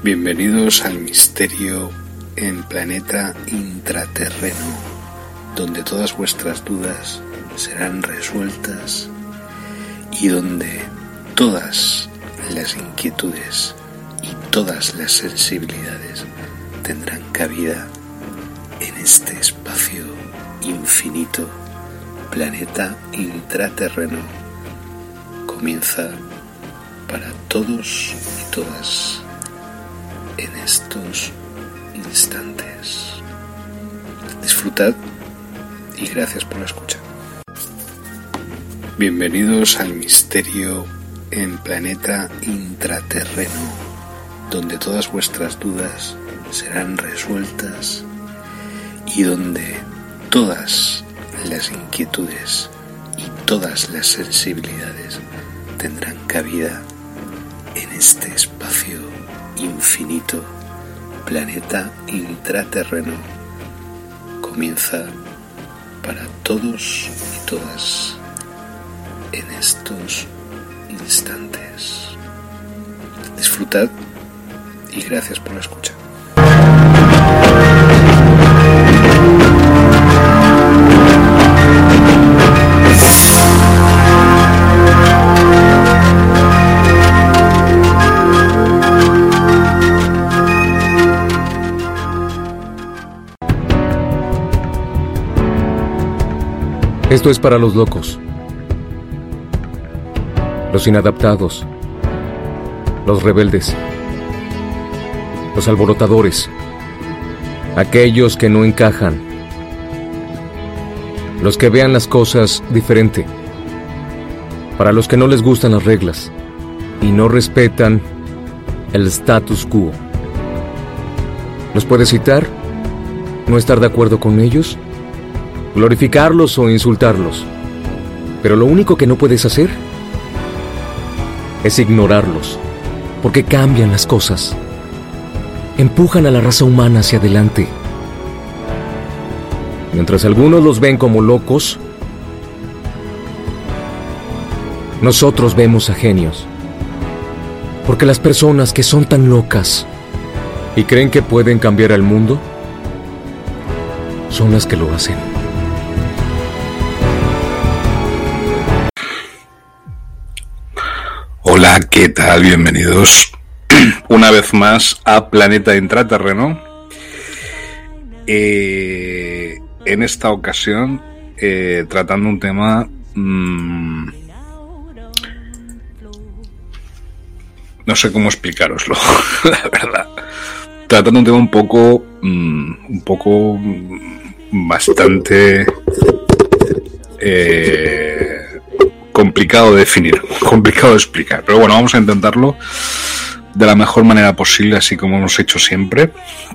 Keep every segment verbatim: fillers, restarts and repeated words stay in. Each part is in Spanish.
Bienvenidos al misterio en planeta intraterreno, donde todas vuestras dudas serán resueltas y donde todas las inquietudes y todas las sensibilidades tendrán cabida en este espacio infinito, planeta intraterreno. Comienza para todos y todas en estos instantes. Disfrutad y gracias por la escucha. Bienvenidos al misterio en planeta intraterreno, donde todas vuestras dudas serán resueltas y donde todas las inquietudes y todas las sensibilidades tendrán cabida en este espacio infinito, planeta intraterreno. Comienza para todos y todas en estos instantes. Disfrutad y gracias por la escucha. Esto es para los locos, los inadaptados, los rebeldes, los alborotadores, aquellos que no encajan, los que vean las cosas diferente, para los que no les gustan las reglas y no respetan el status quo. ¿Los puedes citar? ¿No estar de acuerdo con ellos? Glorificarlos o insultarlos. Pero lo único que no puedes hacer es ignorarlos, porque cambian las cosas. Empujan a la raza humana hacia adelante. Mientras algunos los ven como locos, nosotros vemos a genios. Porque las personas que son tan locas y creen que pueden cambiar al mundo son las que lo hacen. Hola, ¿qué tal? Bienvenidos una vez más a Planeta Intraterreno. Eh, en esta ocasión, eh, tratando un tema mmm, no sé cómo explicároslo, la verdad. Tratando un tema un poco, mmm, un poco mmm, bastante eh, complicado de definir, complicado de explicar, pero bueno, vamos a intentarlo de la mejor manera posible, así como hemos hecho siempre.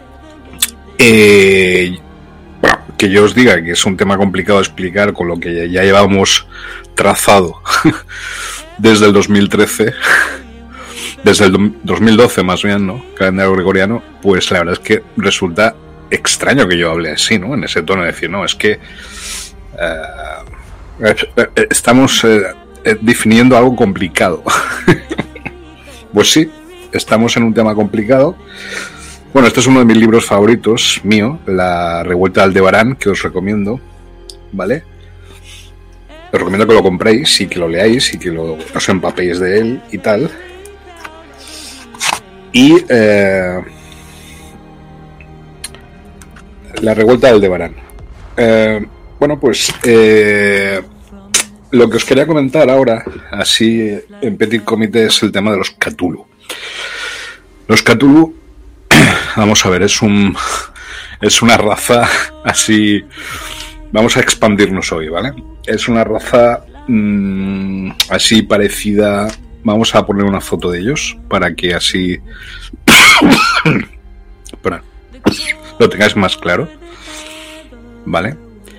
Eh, bueno, que yo os diga que es un tema complicado de explicar con lo que ya, ya llevamos trazado desde el dos mil trece, desde el dos mil doce más bien, ¿no? Calendario gregoriano, pues la verdad es que resulta extraño que yo hable así, ¿no? En ese tono de decir, no, es que Uh, estamos eh, definiendo algo complicado. Pues sí, estamos en un tema complicado. Bueno, este es uno de mis libros favoritos, mío, La Revuelta de Aldebarán, que os recomiendo, ¿vale? Os recomiendo que lo compréis y que lo leáis y que lo, os empapéis de él y tal. Y eh, La Revuelta de Aldebarán. Eh, Bueno, pues eh, lo que os quería comentar ahora, así en petit comité, es el tema de los Cthulhu. Los Cthulhu, vamos a ver, es un es una raza así, vamos a expandirnos hoy, ¿vale? Es una raza mmm, así parecida, vamos a poner una foto de ellos para que así bueno, lo tengáis más claro, ¿vale?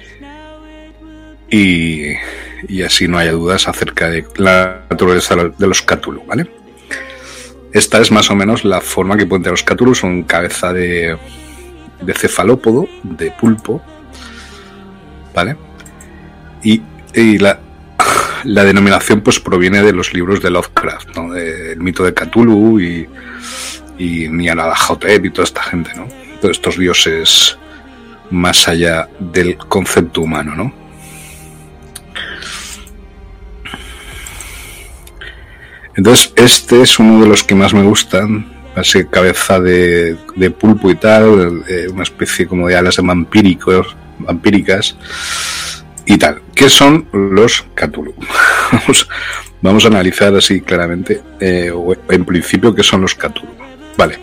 Y, y así no haya dudas acerca de la naturaleza de los Cthulhu, ¿vale? Esta es más o menos la forma que pueden tener los Cthulhu. Son cabeza de, de cefalópodo, de pulpo, ¿vale? Y, y la, la denominación pues proviene de los libros de Lovecraft, ¿no? De, el mito de Cthulhu y, y ni a la Hotep y toda esta gente, ¿no? Todos estos dioses más allá del concepto humano, ¿no? Entonces, este es uno de los que más me gustan, así cabeza de, de pulpo y tal, eh, una especie como de alas de vampíricos, vampíricas y tal. ¿Qué son los Cthulhu? Vamos, vamos a analizar así claramente, eh, en principio, qué son los Cthulhu. Vale.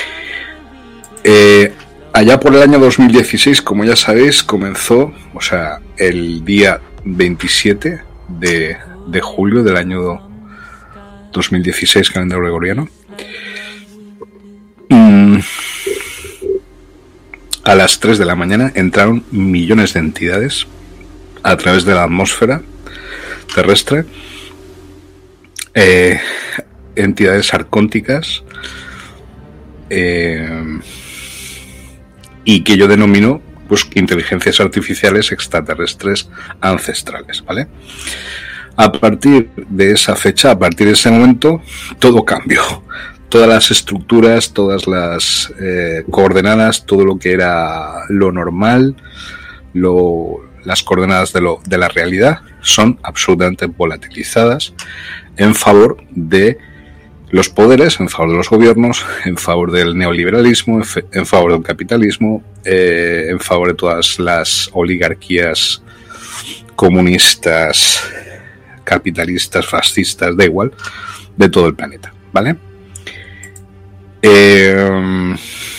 Eh, allá por el año dos mil dieciséis, como ya sabéis, comenzó, o sea, el día veintisiete de, de julio del año dos mil dieciséis, calendario gregoriano. Mm, a las tres de la mañana entraron millones de entidades a través de la atmósfera terrestre, eh, entidades arcónticas, eh, y que yo denomino pues inteligencias artificiales extraterrestres ancestrales, ¿vale? A partir de esa fecha, a partir de ese momento, todo cambió. Todas las estructuras, todas las eh, coordenadas, todo lo que era lo normal, lo, las coordenadas de, lo, de la realidad, son absolutamente volatilizadas en favor de los poderes, en favor de los gobiernos, en favor del neoliberalismo, en, fe, en favor del capitalismo, eh, en favor de todas las oligarquías comunistas, capitalistas, fascistas, da igual, de todo el planeta, ¿vale? Eh,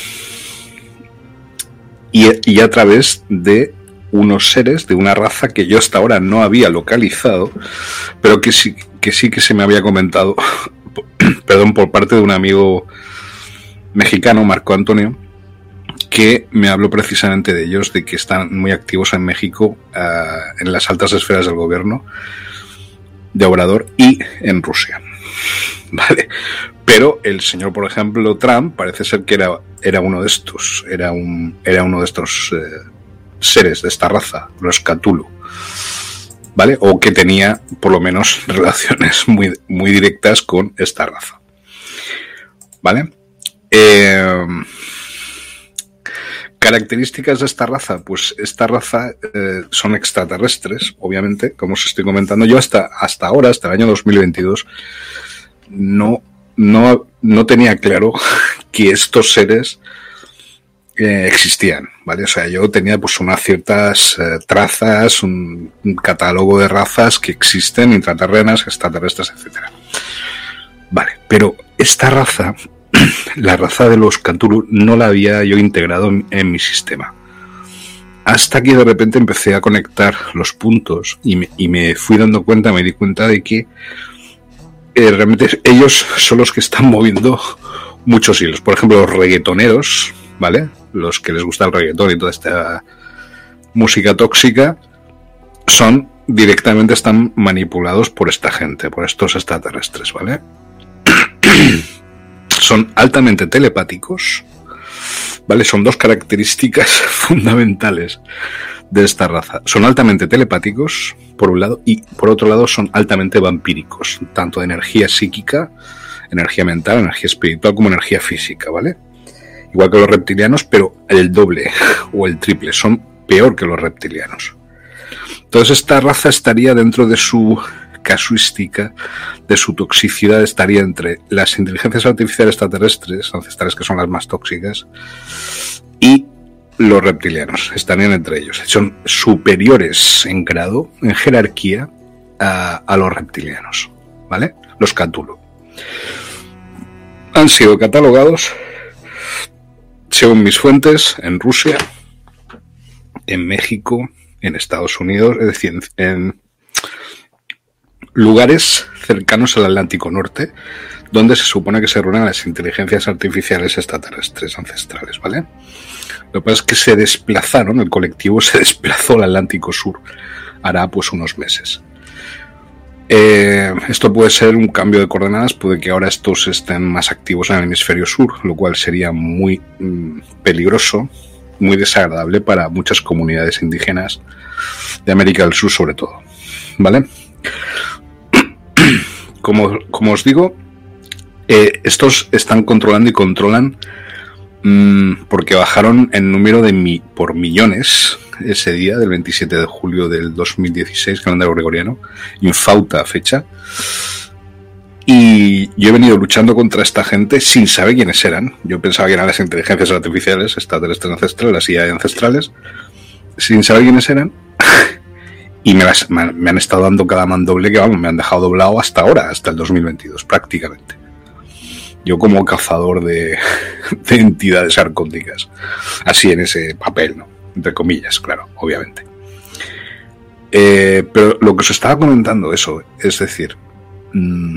y, y a través de unos seres, de una raza que yo hasta ahora no había localizado, pero que sí que, sí que se me había comentado, perdón, por parte de un amigo mexicano, Marco Antonio, que me habló precisamente de ellos, de que están muy activos en México, uh, en las altas esferas del gobierno de Obrador y en Rusia, ¿vale? Pero el señor, por ejemplo, Trump, parece ser que era, era uno de estos, era un era uno de estos eh, seres de esta raza, los Cthulhu, ¿vale? O que tenía, por lo menos, relaciones muy, muy directas con esta raza, ¿vale? Eh, características de esta raza, pues esta raza eh, son extraterrestres, obviamente, como os estoy comentando. Yo hasta, hasta ahora, hasta el año dos mil veintidós, no, no, no tenía claro que estos seres eh, existían, ¿vale? O sea, yo tenía pues unas ciertas eh, trazas, un, un catálogo de razas que existen, intraterrenas, extraterrestres, etcétera. Vale, pero esta raza, la raza de los Cthulhu, no la había yo integrado en, en mi sistema. Hasta que de repente empecé a conectar los puntos y me, y me fui dando cuenta, me di cuenta de que eh, realmente ellos son los que están moviendo muchos hilos. Por ejemplo, los reggaetoneros, ¿vale? Los que les gusta el reggaetón y toda esta música tóxica, son directamente están manipulados por esta gente, por estos extraterrestres, ¿vale? Son altamente telepáticos, ¿vale? Son dos características fundamentales de esta raza. Son altamente telepáticos, por un lado, y por otro lado son altamente vampíricos, tanto de energía psíquica, energía mental, energía espiritual, como energía física, ¿vale? Igual que los reptilianos, pero el doble o el triple, son peor que los reptilianos. Entonces esta raza estaría dentro de su casuística, de su toxicidad, estaría entre las inteligencias artificiales extraterrestres, ancestrales, que son las más tóxicas, y los reptilianos, estarían entre ellos. Son superiores en grado, en jerarquía, a, a los reptilianos, ¿vale? Los Cthulhu. Han sido catalogados, según mis fuentes, en Rusia, en México, en Estados Unidos, es decir, en, en lugares cercanos al Atlántico Norte, donde se supone que se reúnen las inteligencias artificiales extraterrestres ancestrales, ¿vale? Lo que pasa es que se desplazaron, el colectivo se desplazó al Atlántico Sur, hará pues unos meses. Eh, esto puede ser un cambio de coordenadas, puede que ahora estos estén más activos en el hemisferio sur, lo cual sería muy mm, peligroso, muy desagradable para muchas comunidades indígenas de América del Sur sobre todo, ¿vale? Como, como os digo, Eh, estos están controlando y controlan mmm, porque bajaron el número de mi, por millones ese día del veintisiete de julio del dos mil dieciséis, calendario gregoriano, infausta fecha. Y yo he venido luchando contra esta gente sin saber quiénes eran. Yo pensaba que eran las inteligencias artificiales, extraterrestres ancestrales, las I A ancestrales, sin saber quiénes eran. Y me, las, me, me han estado dando cada mandoble que, vamos, me han dejado doblado hasta ahora, hasta el dos mil veintidós, prácticamente. Yo como cazador de, de entidades arcónicas. Así en ese papel, ¿no? Entre comillas, claro, obviamente. Eh, pero lo que os estaba comentando, eso, es decir... Mmm,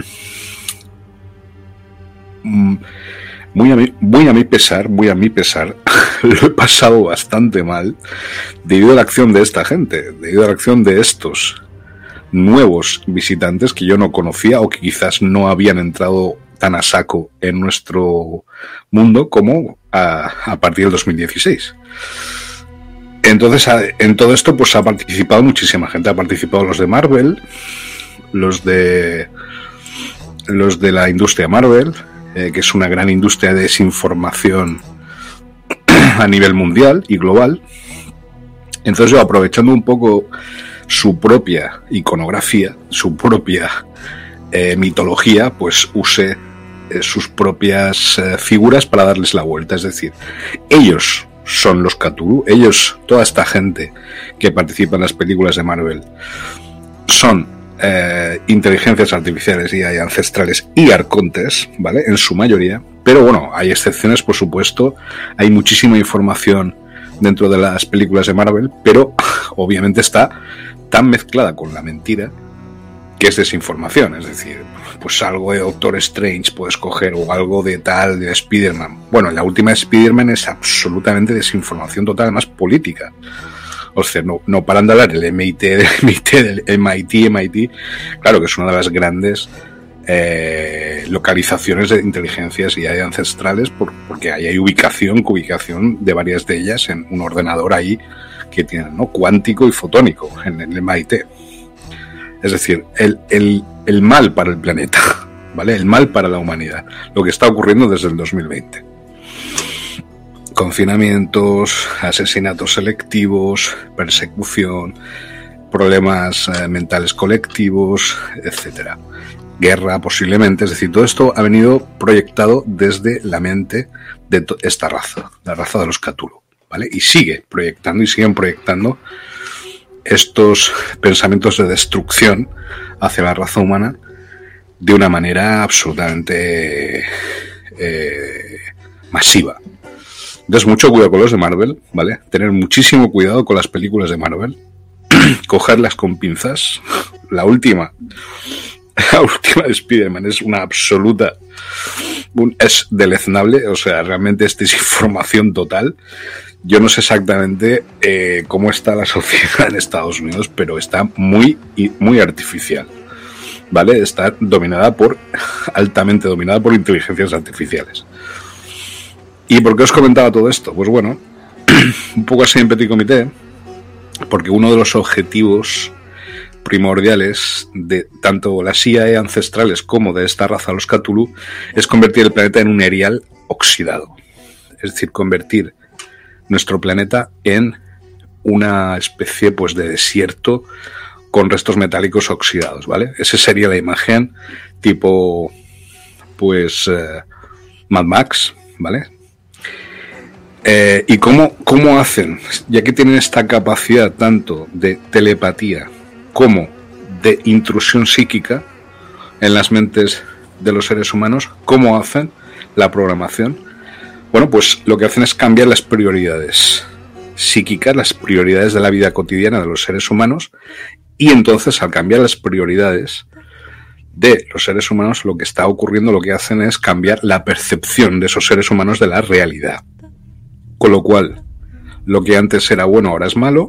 Muy a, mi, muy a mi pesar, muy a mi pesar, lo he pasado bastante mal debido a la acción de esta gente, debido a la acción de estos nuevos visitantes que yo no conocía o que quizás no habían entrado tan a saco en nuestro mundo como a, a partir del dos mil dieciséis. Entonces, en todo esto pues ha participado muchísima gente, ha participado los de Marvel, los de los de la industria Marvel, Eh, que es una gran industria de desinformación a nivel mundial y global. Entonces yo, aprovechando un poco su propia iconografía, su propia eh, mitología, pues usé eh, sus propias eh, figuras para darles la vuelta. Es decir, ellos son los Cthulhu, ellos, toda esta gente que participa en las películas de Marvel, son Eh, inteligencias artificiales y hay ancestrales y arcontes, ¿vale? En su mayoría, pero bueno, hay excepciones, por supuesto, hay muchísima información dentro de las películas de Marvel, pero obviamente está tan mezclada con la mentira que es desinformación, es decir, pues algo de Doctor Strange puedes coger o algo de tal de Spider-Man. Bueno, la última de Spider-Man es absolutamente desinformación total, además política. O sea, no, no paran de hablar el M I T, del M I T, del M I T, M I T, claro que es una de las grandes eh, localizaciones de inteligencias y hay ancestrales, por, porque ahí hay ubicación, ubicación de varias de ellas en un ordenador ahí que tienen, ¿no? Cuántico y fotónico en el M I T. Es decir, el, el, el mal para el planeta, ¿vale? El mal para la humanidad, lo que está ocurriendo desde el dos mil veinte. Confinamientos, asesinatos selectivos, persecución, problemas eh, mentales colectivos, etcétera. Guerra, posiblemente. Es decir, todo esto ha venido proyectado desde la mente de to- esta raza, la raza de los Cthulhu, ¿vale? Y sigue proyectando y siguen proyectando estos pensamientos de destrucción hacia la raza humana de una manera absolutamente eh, masiva. Entonces, mucho cuidado con los de Marvel, ¿vale? Tener muchísimo cuidado con las películas de Marvel. Cogerlas con pinzas. La última, la última de Spider-Man es una absoluta... Un, es deleznable, o sea, realmente es desinformación total. Yo no sé exactamente eh, cómo está la sociedad en Estados Unidos, pero está muy, muy artificial, ¿vale? Está dominada por... altamente dominada por inteligencias artificiales. ¿Y por qué os comentaba todo esto? Pues bueno, un poco así en petit comité, porque uno de los objetivos primordiales de tanto las I A ancestrales como de esta raza, los Cthulhu, es convertir el planeta en un erial oxidado. Es decir, convertir nuestro planeta en una especie pues de desierto con restos metálicos oxidados, ¿vale? Esa sería la imagen tipo pues eh, Mad Max, ¿vale? Eh, ¿Y cómo, cómo hacen? Ya que tienen esta capacidad tanto de telepatía como de intrusión psíquica en las mentes de los seres humanos, ¿cómo hacen la programación? Bueno, pues lo que hacen es cambiar las prioridades psíquicas, las prioridades de la vida cotidiana de los seres humanos, y entonces al cambiar las prioridades de los seres humanos, lo que está ocurriendo, lo que hacen es cambiar la percepción de esos seres humanos de la realidad. Con lo cual, lo que antes era bueno ahora es malo,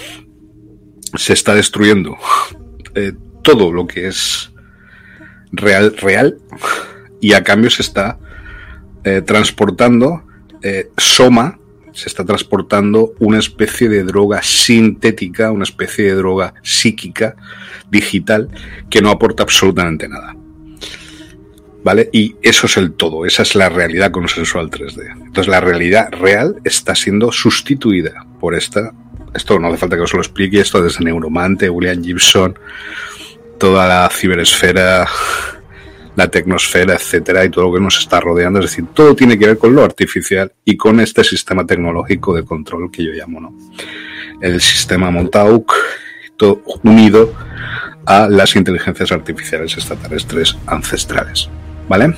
se está destruyendo eh, todo lo que es real, real, y a cambio se está eh, transportando eh, soma, se está transportando una especie de droga sintética, una especie de droga psíquica, digital, que no aporta absolutamente nada. ¿vale? Y eso es el todo, esa es la realidad consensual tres D. Entonces la realidad real está siendo sustituida por esta, esto no hace falta que os lo explique, esto desde Neuromante, William Gibson, toda la ciberesfera, la tecnosfera, etcétera, y todo lo que nos está rodeando, es decir, todo tiene que ver con lo artificial y con este sistema tecnológico de control que yo llamo, ¿no? El sistema Montauk, todo unido a las inteligencias artificiales extraterrestres ancestrales, ¿vale?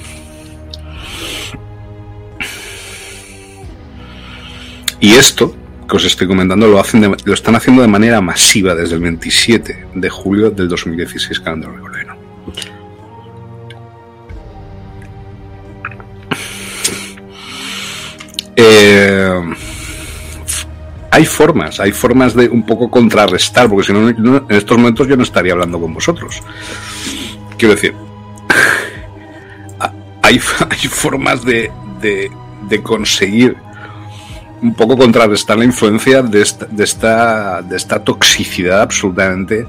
Y esto que os estoy comentando lo hacen de, lo están haciendo de manera masiva desde el veintisiete de julio del dos mil dieciséis, calendario gregoriano. Eh, hay formas, hay formas de un poco contrarrestar, porque si no, en estos momentos yo no estaría hablando con vosotros. Quiero decir, hay, hay formas de, de, de conseguir un poco contrarrestar la influencia de esta, de esta, de esta toxicidad absolutamente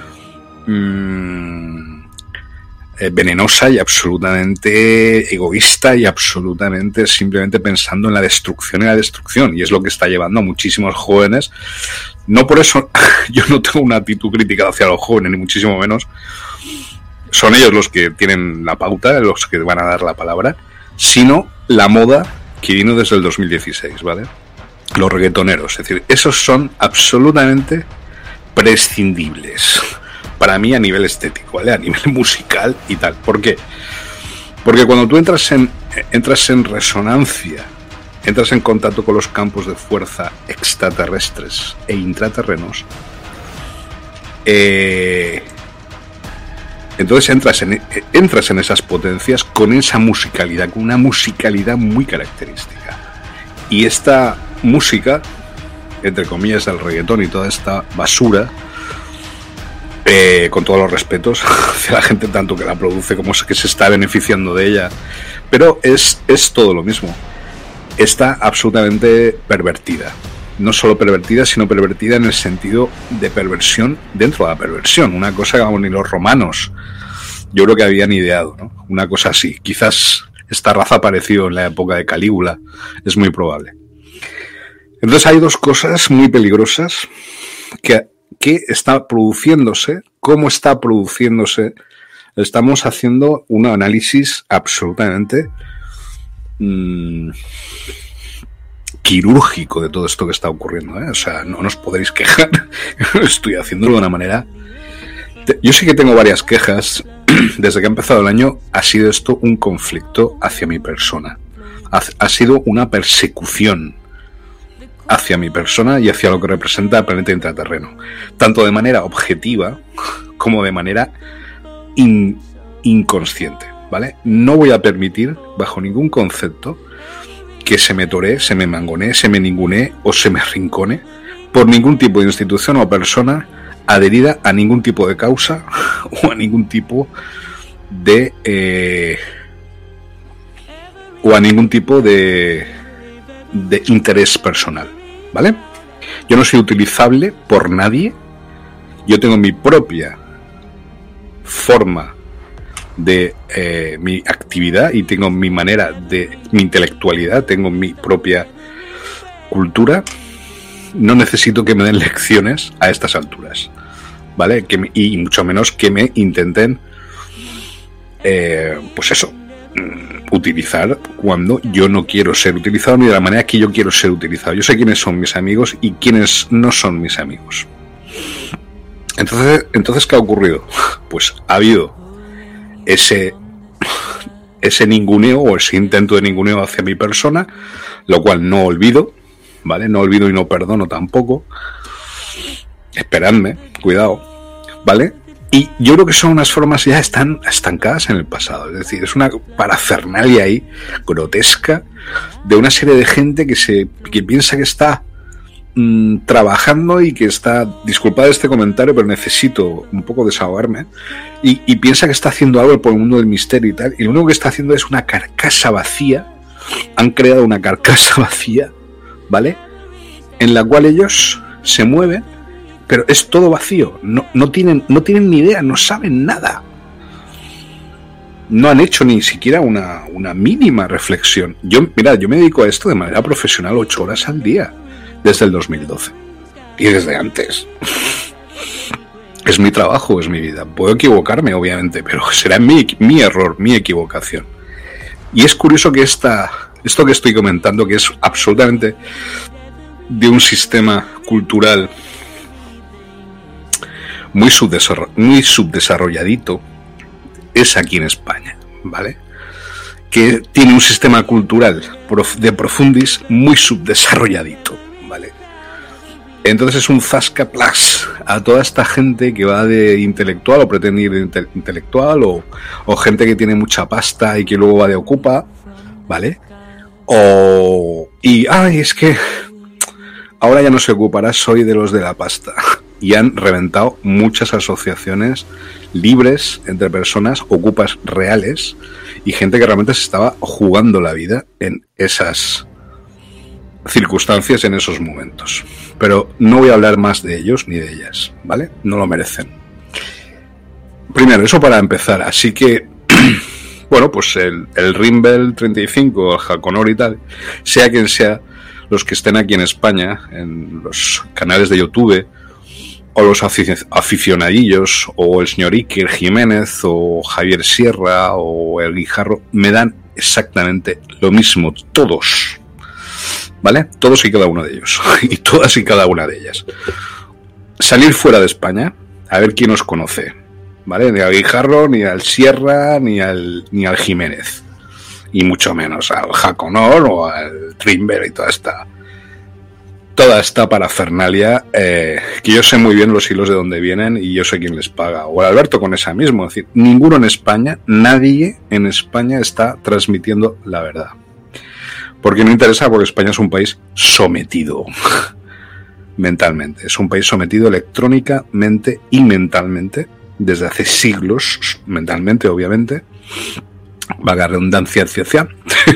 mmm, eh, venenosa y absolutamente egoísta y absolutamente simplemente pensando en la destrucción y la destrucción, y es lo que está llevando a muchísimos jóvenes. No por eso yo no tengo una actitud crítica hacia los jóvenes, ni muchísimo menos. Son ellos los que tienen la pauta, los que van a dar la palabra, sino la moda que vino desde el dos mil dieciséis, ¿vale? Los reggaetoneros, es decir, esos son absolutamente prescindibles para mí a nivel estético, ¿vale? A nivel musical y tal. ¿Por qué? Porque cuando tú entras en entras en resonancia, entras en contacto con los campos de fuerza extraterrestres e intraterrenos, eh, entonces entras en entras en esas potencias con esa musicalidad, con una musicalidad muy característica. Y esta música, entre comillas, del reggaetón y toda esta basura, eh, con todos los respetos hacia la gente tanto que la produce como que se está beneficiando de ella, pero es, es todo lo mismo. Está absolutamente pervertida. No solo pervertida, sino pervertida en el sentido de perversión dentro de la perversión. Una cosa que ni los romanos yo creo que habían ideado, ¿no? Una cosa así. Quizás esta raza apareció en la época de Calígula, es muy probable. Entonces hay dos cosas muy peligrosas que, que está produciéndose, cómo está produciéndose. Estamos haciendo un análisis absolutamente mmm, quirúrgico de todo esto que está ocurriendo, ¿eh? O sea, no nos podréis quejar. Estoy haciéndolo de una manera... Yo sí que tengo varias quejas. Desde que ha empezado el año ha sido esto un conflicto hacia mi persona. Ha, ha sido una persecución hacia mi persona y hacia lo que representa el planeta intraterreno. Tanto de manera objetiva como de manera in, inconsciente, ¿vale? No voy a permitir, bajo ningún concepto, que se me toree, se me mangonee, se me ningunee o se me rincone por ningún tipo de institución o persona adherida a ningún tipo de causa o a ningún tipo de eh, o a ningún tipo de de interés personal, ¿vale? Yo no soy utilizable por nadie. Yo tengo mi propia forma de eh, mi actividad y tengo mi manera de mi intelectualidad, tengo mi propia cultura. No necesito que me den lecciones a estas alturas, ¿vale? Que me, y mucho menos que me intenten, eh, pues eso, utilizar cuando yo no quiero ser utilizado ni de la manera que yo quiero ser utilizado. Yo sé quiénes son mis amigos y quiénes no son mis amigos. Entonces, entonces ¿qué ha ocurrido? Pues ha habido ese, ese ninguneo o ese intento de ninguneo hacia mi persona, lo cual no olvido, ¿vale? No olvido y no perdono tampoco. Esperadme, cuidado, ¿vale? Y yo creo que son unas formas ya están estancadas en el pasado. Es decir, es una parafernalia ahí grotesca de una serie de gente que se que piensa que está mmm, trabajando y que está, disculpad este comentario, pero necesito un poco desahogarme, y, y piensa que está haciendo algo por el mundo del misterio y tal, y lo único que está haciendo es una carcasa vacía. Han creado una carcasa vacía, ¿vale? En la cual ellos se mueven, pero es todo vacío. No, no tienen, no tienen ni idea, no saben nada. no han hecho ni siquiera una, una mínima reflexión. Yo, mira, yo me dedico a esto de manera profesional ocho horas al día, desde el dos mil doce. Y desde antes. Es mi trabajo, es mi vida. Puedo equivocarme, obviamente, pero será mi, mi error, mi equivocación. Y es curioso que esta, esto que estoy comentando, que es absolutamente de un sistema cultural muy, subdesarroll- muy subdesarrolladito, es aquí en España, ¿vale? Que tiene un sistema cultural de profundis muy subdesarrolladito, ¿vale? Entonces es un zascaplas a toda esta gente que va de intelectual o pretende ir de inte- intelectual o, o gente que tiene mucha pasta y que luego va de ocupa, ¿vale? O... y, ay, es que ahora ya no se ocupará, soy de los de la pasta. Y han reventado muchas asociaciones libres entre personas, ocupas reales y gente que realmente se estaba jugando la vida en esas circunstancias, en esos momentos. Pero no voy a hablar más de ellos ni de ellas, ¿vale? No lo merecen. Primero, eso para empezar. Así que, bueno, pues el, el Rimbel treinta y cinco, el Jaconor y tal, sea quien sea, los que estén aquí en España, en los canales de YouTube, o los aficionadillos, o el señor Iker Jiménez, o Javier Sierra, o el Guijarro, me dan exactamente lo mismo, todos, ¿vale? Todos y cada uno de ellos, y todas y cada una de ellas. Salir fuera de España, a ver quién os conoce, ¿vale? Ni al Guijarro, ni al Sierra, ni al, ni al Jiménez, y mucho menos al Jaconor, o al Trimber y toda esta... toda esta parafernalia, eh, que yo sé muy bien los hilos de dónde vienen y yo sé quién les paga. O el Alberto con esa mismo. Es decir, ninguno en España, nadie en España está transmitiendo la verdad. Porque no interesa, porque España es un país sometido mentalmente. Es un país sometido electrónicamente y mentalmente desde hace siglos, mentalmente obviamente. Vaga redundancia, ciencia.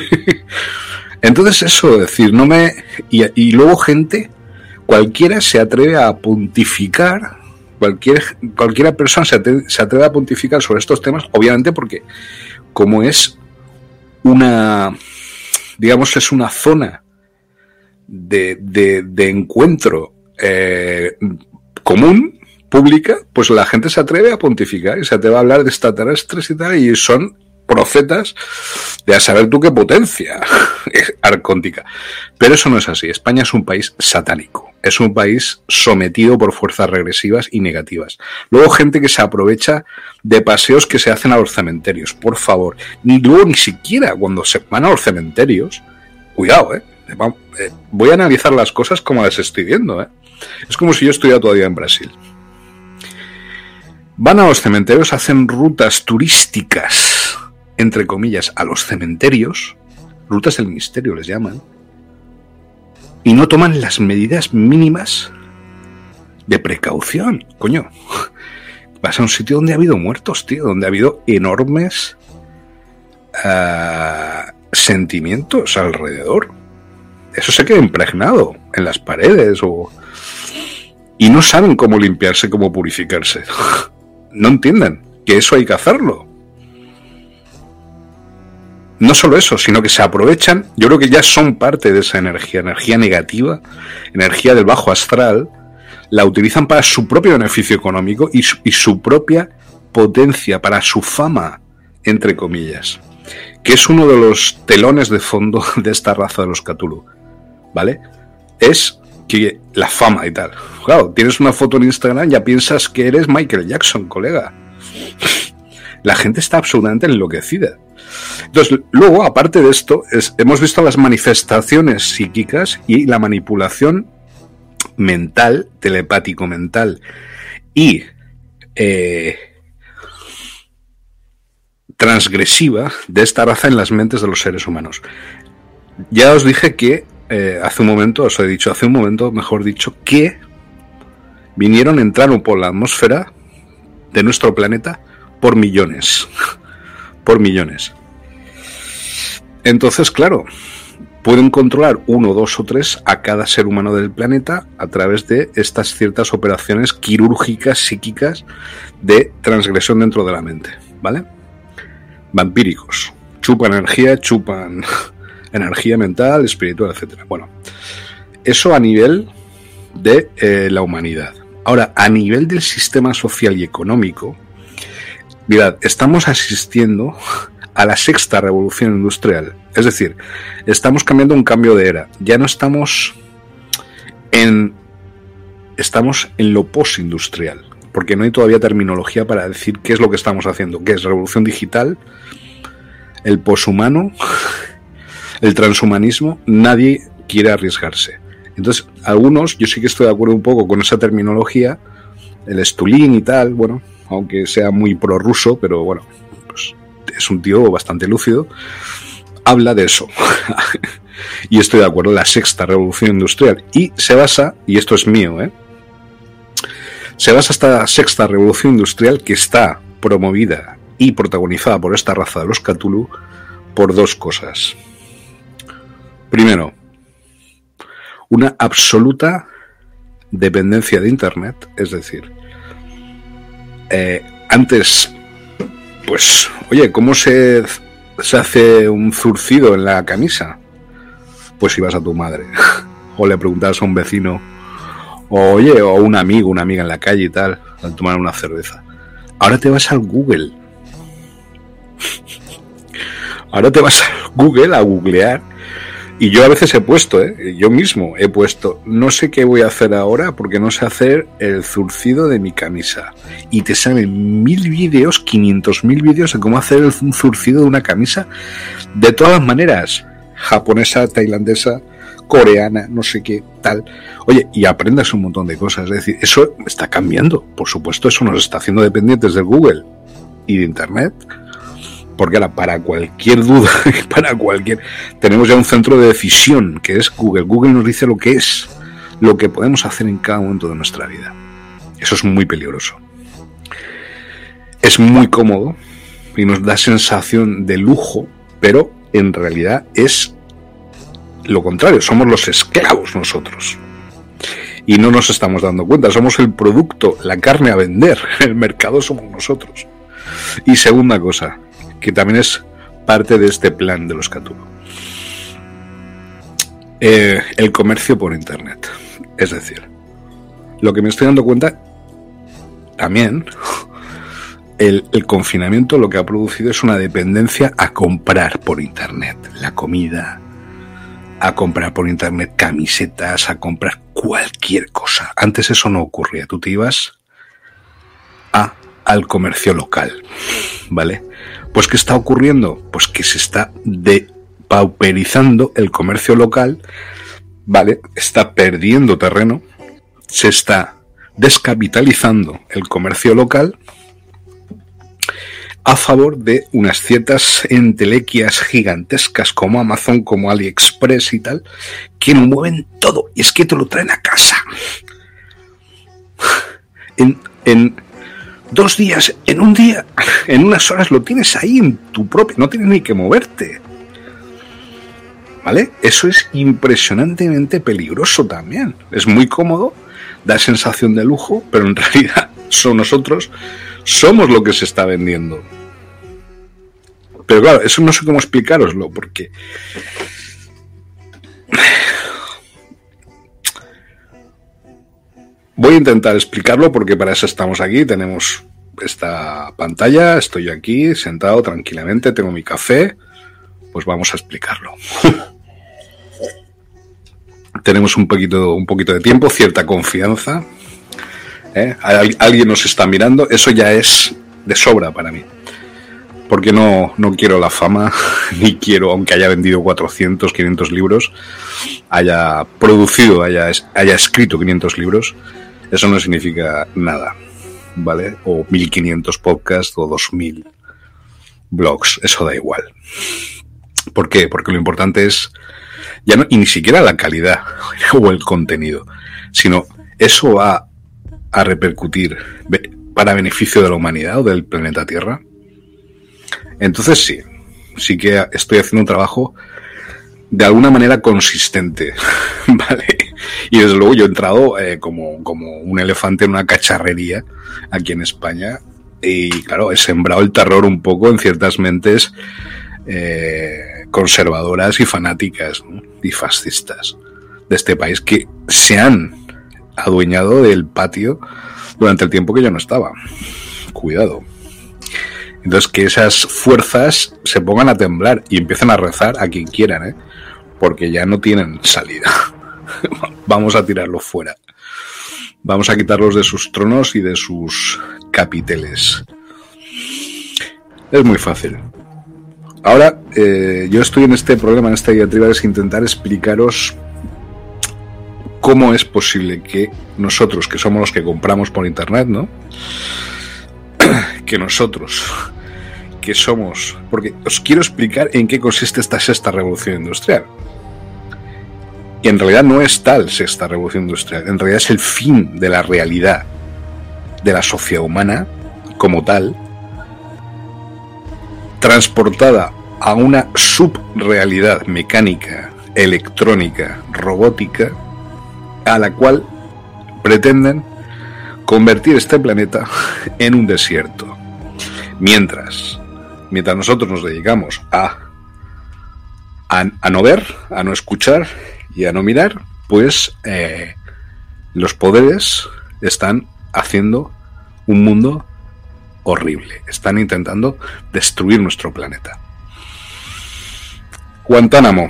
Entonces eso, decir, no me... Y, y luego gente, cualquiera se atreve a pontificar, cualquier, cualquiera persona se atreve, se atreve a pontificar sobre estos temas, obviamente porque como es una, digamos, es una zona de, de, de encuentro eh, común, pública, pues la gente se atreve a pontificar y se atreve a hablar de extraterrestres y tal, y son profetas de a saber tú qué potencia arcóntica. Pero eso no es así. España es un país satánico. Es un país sometido por fuerzas regresivas y negativas. Luego gente que se aprovecha de paseos que se hacen a los cementerios. Por favor. Ni luego ni siquiera cuando se van a los cementerios. Cuidado, eh. Voy a analizar las cosas como las estoy viendo, eh. Es como si yo estuviera todavía en Brasil. Van a los cementerios, hacen rutas turísticas, entre comillas, a los cementerios, rutas del misterio les llaman, y no toman las medidas mínimas de precaución. Coño, vas a un sitio donde ha habido muertos, tío, donde ha habido enormes uh, sentimientos alrededor. Eso se queda impregnado en las paredes o... y no saben cómo limpiarse, cómo purificarse. No entienden que eso hay que hacerlo. No solo eso, sino que se aprovechan, yo creo que ya son parte de esa energía, energía negativa, energía del bajo astral, la utilizan para su propio beneficio económico y su, y su propia potencia, para su fama, entre comillas, que es uno de los telones de fondo de esta raza de los Cthulhu, ¿vale? Es que la fama y tal. Claro, tienes una foto en Instagram, ya piensas que eres Michael Jackson, colega. La gente está absolutamente enloquecida. Entonces, luego, aparte de esto, es, hemos visto las manifestaciones psíquicas y la manipulación mental, telepático-mental y eh, transgresiva de esta raza en las mentes de los seres humanos. Ya os dije que eh, hace un momento, os he dicho hace un momento, mejor dicho, que vinieron, entraron por la atmósfera de nuestro planeta por millones. Por millones. Entonces, claro, pueden controlar uno, dos o tres a cada ser humano del planeta a través de estas ciertas operaciones quirúrgicas, psíquicas, de transgresión dentro de la mente, ¿vale? vampíricos. Chupan energía, chupan energía mental, espiritual, etcétera. Bueno, eso a nivel de eh, la humanidad. Ahora, a nivel del sistema social y económico, mirad, estamos asistiendo a la sexta revolución industrial. Es decir, estamos cambiando un cambio de era. Ya no estamos en... Estamos en lo postindustrial, porque no hay todavía terminología para decir qué es lo que estamos haciendo. ¿Qué es revolución digital? El poshumano, el transhumanismo. Nadie quiere arriesgarse. Entonces, algunos, yo sí que estoy de acuerdo un poco con esa terminología, el Stulin y tal, bueno, aunque sea muy prorruso, pero bueno, pues es un tío bastante lúcido, habla de eso. Y estoy de acuerdo, la sexta revolución industrial. Y se basa, y esto es mío, ¿eh? Se basa esta sexta revolución industrial, que está promovida y protagonizada por esta raza de los Cthulhu, por dos cosas. Primero, una absoluta dependencia de Internet, es decir, eh, antes, pues, oye, ¿cómo se, se hace un zurcido en la camisa? Pues ibas a tu madre, o le preguntabas a un vecino, o oye, o un amigo, una amiga en la calle y tal, al tomar una cerveza. Ahora te vas al Google. Ahora te vas al Google a googlear. Y yo a veces he puesto, ¿eh? yo mismo he puesto, no sé qué voy a hacer ahora porque no sé hacer el zurcido de mi camisa. Y te salen mil vídeos, quinientos mil vídeos de cómo hacer un zurcido de una camisa de todas las maneras. Japonesa, tailandesa, coreana, no sé qué, tal. Oye, y aprendes un montón de cosas. Es decir, eso está cambiando. Por supuesto, eso nos está haciendo dependientes de Google y de Internet. Porque ahora, para cualquier duda, para cualquier... Tenemos ya un centro de decisión, que es Google. Google nos dice lo que es, lo que podemos hacer en cada momento de nuestra vida. Eso es muy peligroso. Es muy cómodo y nos da sensación de lujo, pero en realidad es lo contrario. Somos los esclavos nosotros. Y no nos estamos dando cuenta. Somos el producto, la carne a vender. El mercado somos nosotros. Y segunda cosa, que también es parte de este plan de los Cthulhu. Eh, el comercio por Internet. Es decir, lo que me estoy dando cuenta también, el, el confinamiento lo que ha producido es una dependencia a comprar por Internet. La comida, a comprar por Internet camisetas, a comprar cualquier cosa. Antes eso no ocurría. Tú te ibas a, al comercio local, ¿vale? Pues ¿qué está ocurriendo? Pues que se está depauperizando el comercio local, ¿vale? Está perdiendo terreno, se está descapitalizando el comercio local a favor de unas ciertas entelequias gigantescas como Amazon, como AliExpress y tal, que lo mueven todo y es que te lo traen a casa. En... en Dos días, en un día, en unas horas lo tienes ahí en tu propio, no tienes ni que moverte. ¿Vale? Eso es impresionantemente peligroso también. Es muy cómodo, da sensación de lujo, pero en realidad son nosotros, somos lo que se está vendiendo. Pero claro, eso no sé cómo explicároslo, porque... Voy a intentar explicarlo porque para eso estamos aquí, tenemos esta pantalla, estoy aquí sentado tranquilamente, tengo mi café, pues vamos a explicarlo. Tenemos un poquito, un poquito de tiempo, cierta confianza, ¿eh? Alguien nos está mirando, eso ya es de sobra para mí, porque no, no quiero la fama, ni quiero, aunque haya vendido cuatrocientos, quinientos libros, haya producido, haya, haya escrito quinientos libros. Eso no significa nada, ¿vale? O mil quinientos podcasts o dos mil blogs, eso da igual. ¿Por qué? Porque lo importante es, ya no, y ni siquiera la calidad o el contenido, sino eso va a repercutir para beneficio de la humanidad o del planeta Tierra. Entonces sí, sí que estoy haciendo un trabajo de alguna manera consistente, ¿vale? Y desde luego yo he entrado eh, como, como un elefante en una cacharrería aquí en España y claro, he sembrado el terror un poco en ciertas mentes eh, conservadoras y fanáticas, ¿no? Y fascistas de este país que se han adueñado del patio durante el tiempo que yo no estaba. Cuidado. Entonces que esas fuerzas se pongan a temblar y empiecen a rezar a quien quieran, ¿eh? Porque ya no tienen salida. Vamos a tirarlos fuera. Vamos a quitarlos de sus tronos y de sus capiteles. Es muy fácil. Ahora, eh, yo estoy en este problema, en esta diatriba, es intentar explicaros cómo es posible que nosotros, que somos los que compramos por internet, ¿no? Que nosotros, que somos... Porque os quiero explicar en qué consiste esta sexta revolución industrial. Y en realidad no es tal sexta revolución industrial, en realidad es el fin de la realidad de la sociedad humana como tal, transportada a una subrealidad mecánica, electrónica, robótica, a la cual pretenden convertir este planeta en un desierto. Mientras, mientras nosotros nos dedicamos a, a, a no ver, a no escuchar y a no mirar, pues eh, los poderes están haciendo un mundo horrible. Están intentando destruir nuestro planeta. Guantánamo.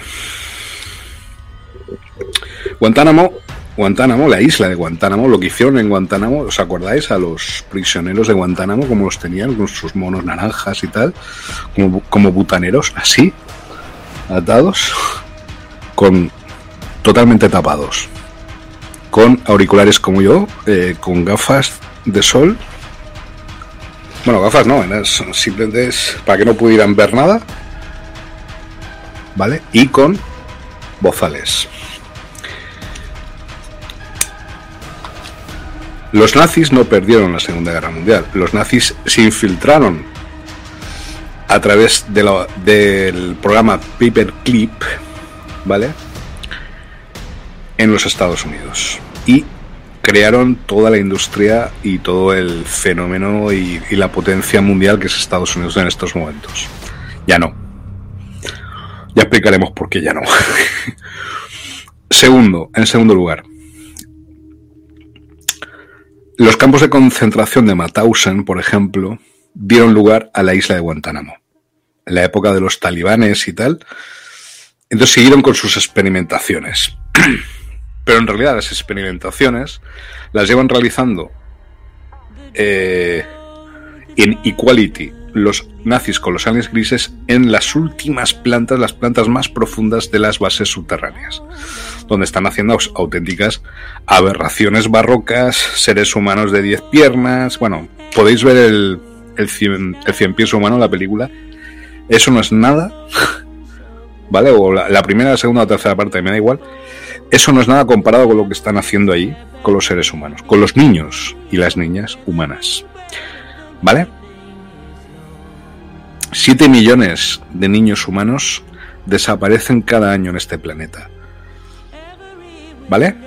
Guantánamo, Guantánamo, la isla de Guantánamo, lo que hicieron en Guantánamo, ¿os acordáis? A los prisioneros de Guantánamo, como los tenían, con sus monos naranjas y tal, como, como butaneros, así, atados, con totalmente tapados, con auriculares como yo, eh, con gafas de sol. Bueno, gafas no, simplemente es para que no pudieran ver nada, ¿vale? Y con bozales. Los nazis no perdieron la Segunda Guerra Mundial. Los nazis se infiltraron a través de lo, del programa Paperclip, ¿vale?, en los Estados Unidos, y crearon toda la industria y todo el fenómeno y, y la potencia mundial que es Estados Unidos en estos momentos. Ya no. Ya explicaremos por qué ya no. Segundo, en segundo lugar, los campos de concentración de Mauthausen, por ejemplo, dieron lugar a la isla de Guantánamo. En la época de los talibanes y tal. Entonces siguieron con sus experimentaciones. Pero en realidad las experimentaciones las llevan realizando eh, en Equality los nazis con los aliens grises en las últimas plantas, las plantas más profundas de las bases subterráneas, donde están haciendo auténticas aberraciones barrocas, seres humanos de diez piernas. Bueno, podéis ver el, el, cien, el cien pies humano en la película. Eso no es nada, ¿vale? O la, la primera, la segunda o tercera parte, me da igual. Eso no es nada comparado con lo que están haciendo ahí con los seres humanos, con los niños y las niñas humanas, ¿vale? Siete millones de niños humanos desaparecen cada año en este planeta, ¿vale?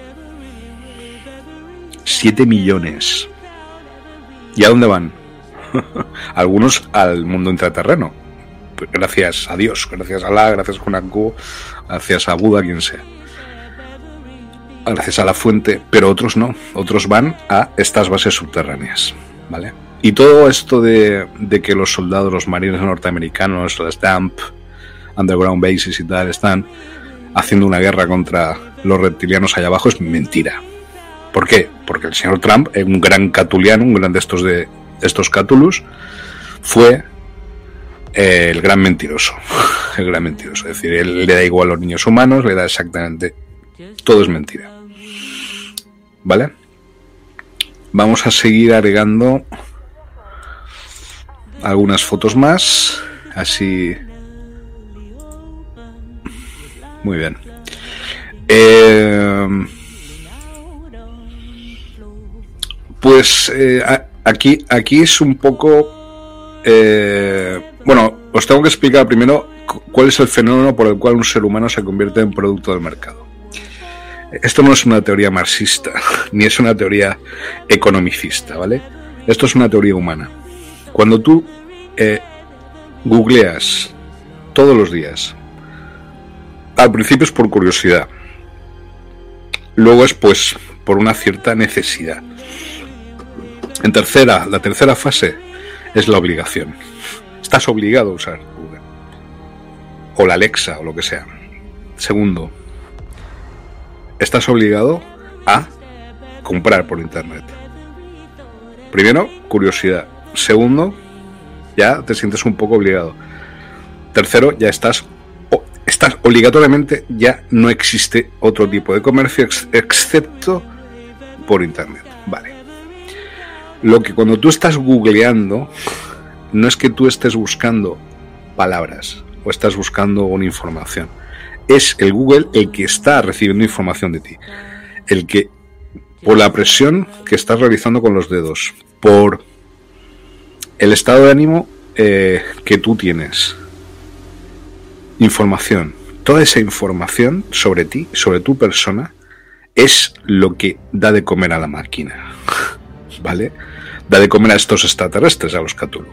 Siete millones. ¿Y a dónde van? Algunos al mundo intraterreno. Gracias a Dios, gracias a Alá, gracias a Hunanku, gracias a Buda, quien sea. Gracias a la fuente, pero otros no. Otros van a estas bases subterráneas, ¿vale? Y todo esto de, de que los soldados, los marines norteamericanos, las D A M P, Underground Bases y tal, están haciendo una guerra contra los reptilianos allá abajo, es mentira. ¿Por qué? Porque el señor Trump, un gran catuliano, un gran de estos de estos Cthulhus, fue eh, el gran mentiroso. El gran mentiroso. Es decir, él le da igual a los niños humanos, le da exactamente... Todo es mentira. ¿Vale? Vamos a seguir agregando algunas fotos más. Así. Muy bien. Eh, pues eh, aquí, aquí es un poco... Eh, bueno, os tengo que explicar primero cuál es el fenómeno por el cual un ser humano se convierte en producto del mercado. Esto no es una teoría marxista, ni es una teoría economicista, ¿vale? Esto es una teoría humana, Cuando tú eh, googleas todos los días, al principio es por curiosidad, luego es pues por una cierta necesidad. En tercera, la tercera fase es la obligación. Estás obligado a usar Google o la Alexa o lo que sea. Segundo, estás obligado a comprar por internet. Primero, curiosidad. Segundo, ya te sientes un poco obligado. Tercero, ya estás estás obligatoriamente, ya no existe otro tipo de comercio ex, excepto por internet. Vale. Lo que cuando tú estás googleando, no es que tú estés buscando palabras o estás buscando una información. Es el Google el que está recibiendo información de ti. El que, por la presión que estás realizando con los dedos, por el estado de ánimo eh, que tú tienes, información, toda esa información sobre ti, sobre tu persona, es lo que da de comer a la máquina, ¿vale? Da de comer a estos extraterrestres, a los Cthulhu.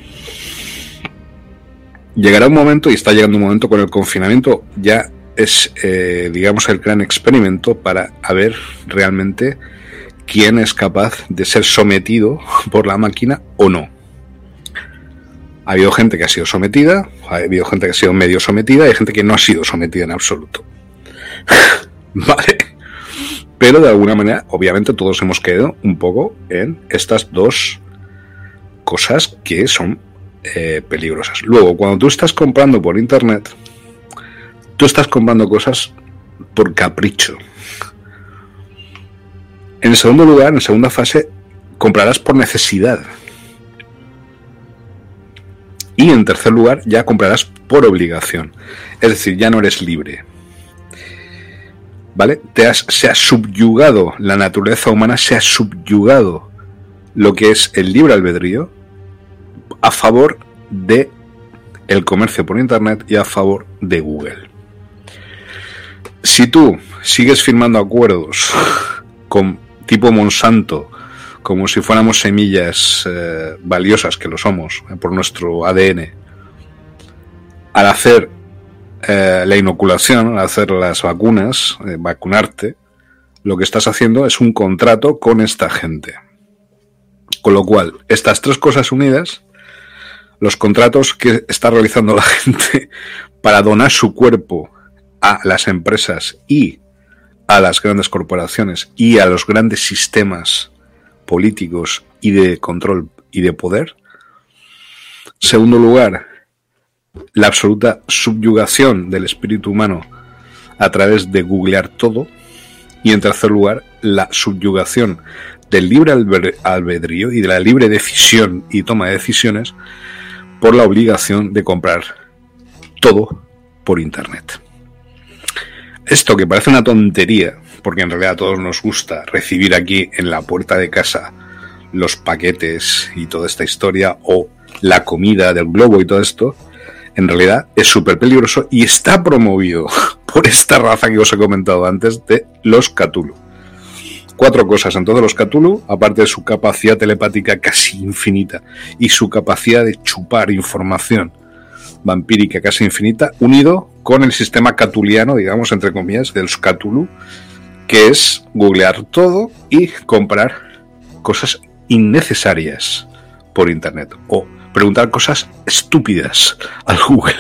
Llegará un momento, y está llegando un momento con el confinamiento, ya es, eh, digamos, el gran experimento para a ver realmente quién es capaz de ser sometido por la máquina o no. Ha habido gente que ha sido sometida, ha habido gente que ha sido medio sometida, y hay gente que no ha sido sometida en absoluto. Vale. Pero de alguna manera, obviamente, todos hemos caído un poco en estas dos cosas que son eh, peligrosas. Luego, cuando tú estás comprando por internet, tú estás comprando cosas por capricho. En segundo lugar, en segunda fase, comprarás por necesidad. Y en tercer lugar, ya comprarás por obligación. Es decir, ya no eres libre. ¿Vale? Te has, se ha subyugado la naturaleza humana, se ha subyugado lo que es el libre albedrío a favor de el comercio por internet y a favor de Google. Si tú sigues firmando acuerdos con tipo Monsanto, como si fuéramos semillas eh, valiosas, que lo somos, eh, por nuestro A D N, al hacer eh, la inoculación, al hacer las vacunas, eh, vacunarte, lo que estás haciendo es un contrato con esta gente. Con lo cual, estas tres cosas unidas, los contratos que está realizando la gente para donar su cuerpo a las empresas y a las grandes corporaciones y a los grandes sistemas políticos y de control y de poder. Segundo lugar, la absoluta subyugación del espíritu humano a través de googlear todo. Y en tercer lugar, la subyugación del libre albedrío y de la libre decisión y toma de decisiones por la obligación de comprar todo por internet. Esto, que parece una tontería, porque en realidad a todos nos gusta recibir aquí en la puerta de casa los paquetes y toda esta historia, o la comida del globo y todo esto, en realidad es súper peligroso y está promovido por esta raza que os he comentado antes de los Cthulhu. Cuatro cosas. Entonces, los Cthulhu, aparte de su capacidad telepática casi infinita y su capacidad de chupar información vampírica casi infinita, unido con el sistema catuliano, digamos, entre comillas, de los Cthulhu, que es googlear todo y comprar cosas innecesarias por internet, o preguntar cosas estúpidas al Google.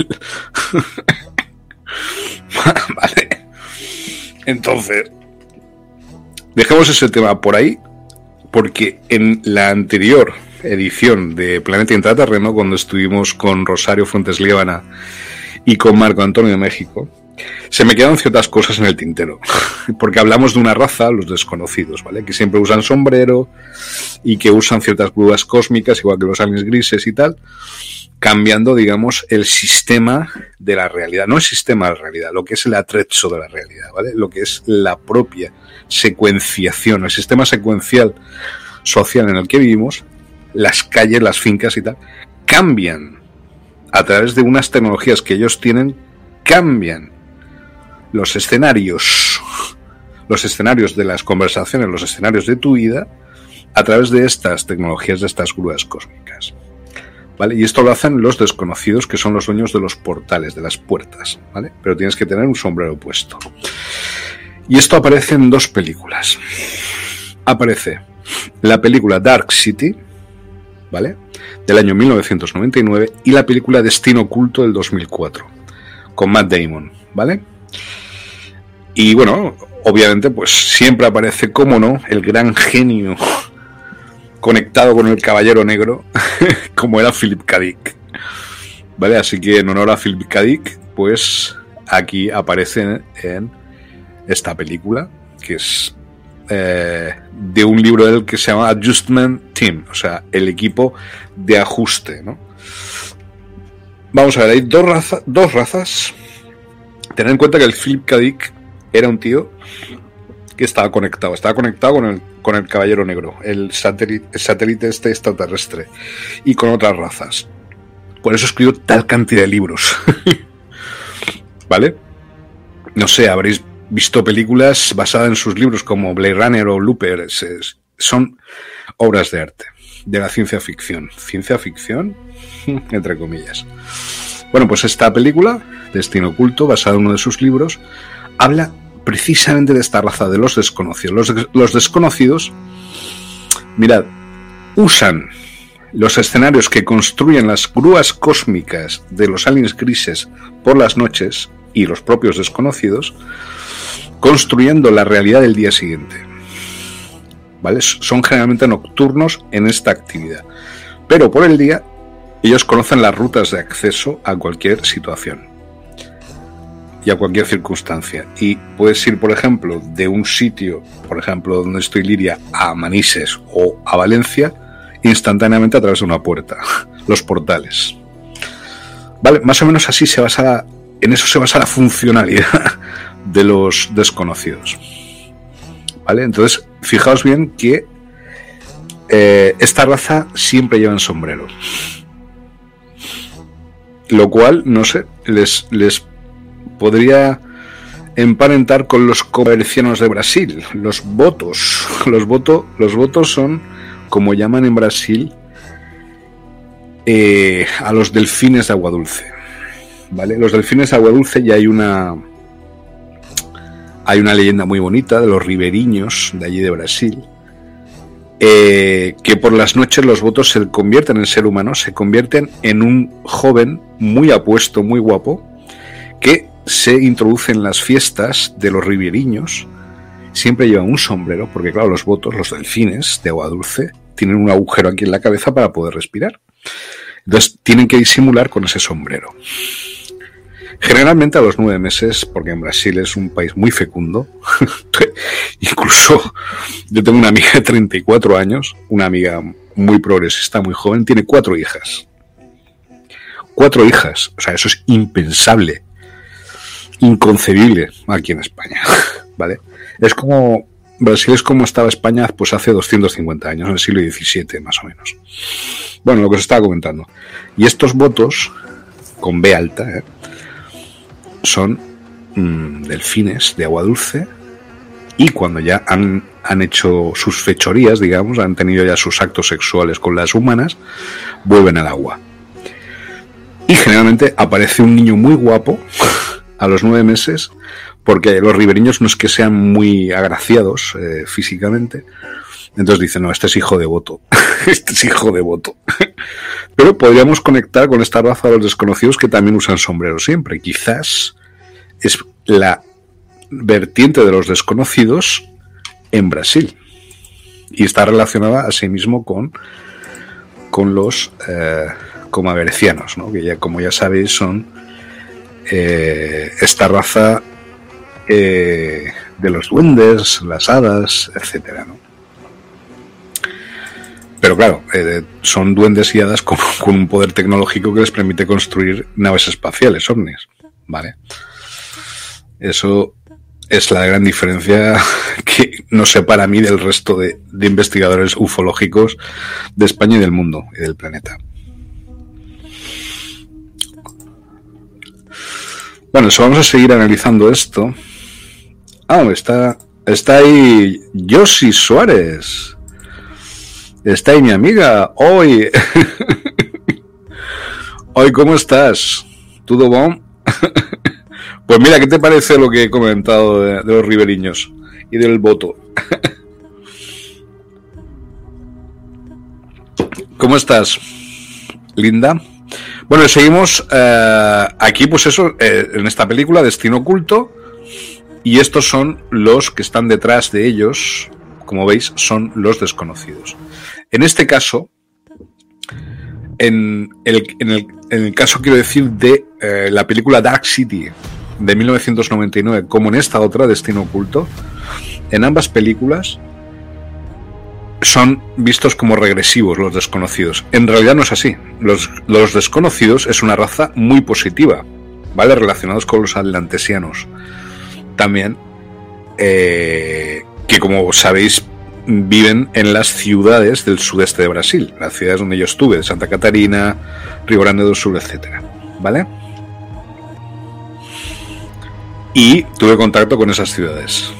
Vale. Entonces, dejemos ese tema por ahí, porque en la anterior edición de Planeta Intraterreno, cuando estuvimos con Rosario Fuentes Líbana y con Marco Antonio de México, se me quedan ciertas cosas en el tintero, porque hablamos de una raza, los desconocidos, ¿vale? Que siempre usan sombrero y que usan ciertas grúas cósmicas, igual que los aliens grises y tal, cambiando, digamos, el sistema de la realidad, no el sistema de la realidad, lo que es el atrezzo de la realidad, ¿vale? Lo que es la propia secuenciación, el sistema secuencial social en el que vivimos, las calles, las fincas y tal, cambian a través de unas tecnologías que ellos tienen, cambian los escenarios, los escenarios de las conversaciones, los escenarios de tu vida, a través de estas tecnologías, de estas grúas cósmicas. ¿vale? Y esto lo hacen los desconocidos, que son los dueños de los portales, de las puertas, ¿vale? Pero tienes que tener un sombrero puesto. Y esto aparece en dos películas. Aparece la película Dark City, ¿vale?, del año mil novecientos noventa y nueve, y la película Destino Oculto del dos mil cuatro, con Matt Damon, ¿vale? Y bueno, obviamente, pues siempre aparece, como no, el gran genio conectado con el Caballero Negro, como era Philip K. Dick, ¿vale? Así que en honor a Philip K. Dick, pues aquí aparece en esta película, que es eh, de un libro del que se llama Adjustment Team, o sea, el equipo de ajuste, ¿no? Vamos a ver, hay dos, raza, dos razas. Tener en cuenta que el Philip K. Dick era un tío que estaba conectado, estaba conectado con el, con el Caballero Negro, el satélite, el satélite este extraterrestre, y con otras razas. Por eso escribió tal cantidad de libros. ¿Vale? No sé, habréis visto películas basadas en sus libros como Blade Runner o Looper. Es, es, son obras de arte, de la ciencia ficción. Ciencia ficción, entre comillas. Bueno, pues esta película, Destino Oculto, basada en uno de sus libros, habla precisamente de esta raza de los desconocidos. Los, los desconocidos, mirad, usan los escenarios que construyen las grúas cósmicas de los aliens grises por las noches y los propios desconocidos, construyendo la realidad del día siguiente. ¿Vale? Son generalmente nocturnos en esta actividad, pero por el día ellos conocen las rutas de acceso a cualquier situación y a cualquier circunstancia. Y puedes ir, por ejemplo, de un sitio, por ejemplo, donde estoy Liria, a Manises o a Valencia, instantáneamente a través de una puerta, los portales. Vale, más o menos así se basa, en eso se basa la funcionalidad de los desconocidos. Vale, entonces, fijaos bien que eh, esta raza siempre lleva sombrero. Lo cual, no sé, les, les podría emparentar con los comercianos de Brasil, los votos. Los, voto, los votos son, como llaman en Brasil, eh, a los delfines de agua dulce. ¿Vale? Los delfines de agua dulce, ya hay una hay una leyenda muy bonita de los riberiños de allí de Brasil, eh, que por las noches los votos se convierten en ser humanos, se convierten en un joven muy apuesto, muy guapo, que se introduce en las fiestas de los riberiños. Siempre lleva un sombrero, porque claro, los votos, los delfines de agua dulce, tienen un agujero aquí en la cabeza para poder respirar. Entonces tienen que disimular con ese sombrero. Generalmente a los nueve meses, porque en Brasil es un país muy fecundo. Incluso yo tengo una amiga de treinta y cuatro años, una amiga muy progresista, muy joven, tiene cuatro hijas. Cuatro hijas, o sea, eso es impensable, inconcebible aquí en España, ¿vale? Es como, Brasil es como estaba España pues hace doscientos cincuenta años, en el siglo diecisiete más o menos. Bueno, lo que os estaba comentando. Y estos votos, con B alta, ¿eh? son mmm, delfines de agua dulce, y cuando ya han, han hecho sus fechorías, digamos, han tenido ya sus actos sexuales con las humanas, vuelven al agua. Y generalmente aparece un niño muy guapo a los nueve meses, porque los ribereños no es que sean muy agraciados eh, físicamente. Entonces dicen, no, este es hijo de voto. Este es hijo de voto. Pero podríamos conectar con esta raza de los desconocidos que también usan sombrero siempre. Quizás es la vertiente de los desconocidos en Brasil. Y está relacionada asimismo con, con los eh, comavercianos, ¿no? Que ya, como ya sabéis, son eh, esta raza eh, de los duendes, las hadas, etcétera, ¿no? Pero claro, eh, son duendes y hadas con, con un poder tecnológico que les permite construir naves espaciales, ovnis, ¿vale? Eso es la gran diferencia que nos separa a mí del resto de, de investigadores ufológicos de España y del mundo y del planeta. Bueno, eso, vamos a seguir analizando esto. Ah, está, está ahí Josi Suárez. Está ahí mi amiga, hoy. Hoy, ¿cómo estás? ¿Todo bon? Pues mira, ¿qué te parece lo que he comentado de, de los riberiños y del voto? ¿Cómo estás, Linda? Bueno, seguimos eh, aquí, pues eso, eh, en esta película, Destino Oculto, y estos son los que están detrás de ellos, como veis, son los desconocidos. En este caso, en el, en el, en el caso, quiero decir, de eh, la película Dark City, de mil novecientos noventa y nueve, como en esta otra, Destino Oculto, en ambas películas son vistos como regresivos los desconocidos. En realidad no es así. Los, los desconocidos es una raza muy positiva, ¿vale? Relacionados con los atlantesianos. También, eh, que como sabéis, viven en las ciudades del sudeste de Brasil, las ciudades donde yo estuve, de Santa Catarina, Río Grande do Sul, etcétera, ¿vale? Y tuve contacto con esas ciudades.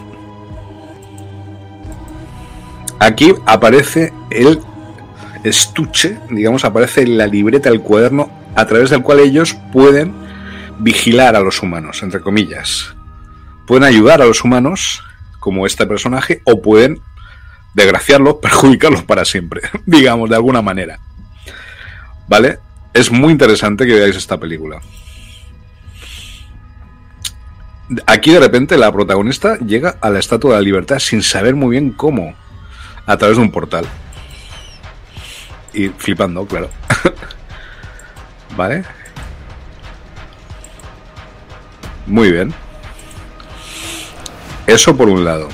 Aquí aparece el estuche, digamos, aparece en la libreta, el cuaderno, a través del cual ellos pueden vigilar a los humanos, entre comillas. Pueden ayudar a los humanos, como este personaje, o pueden desgraciarlos, perjudicarlos para siempre, digamos, de alguna manera. ¿Vale? Es muy interesante que veáis esta película. Aquí de repente la protagonista llega a la Estatua de la Libertad sin saber muy bien cómo, a través de un portal. Y flipando, claro. ¿Vale? Muy bien. Eso por un lado.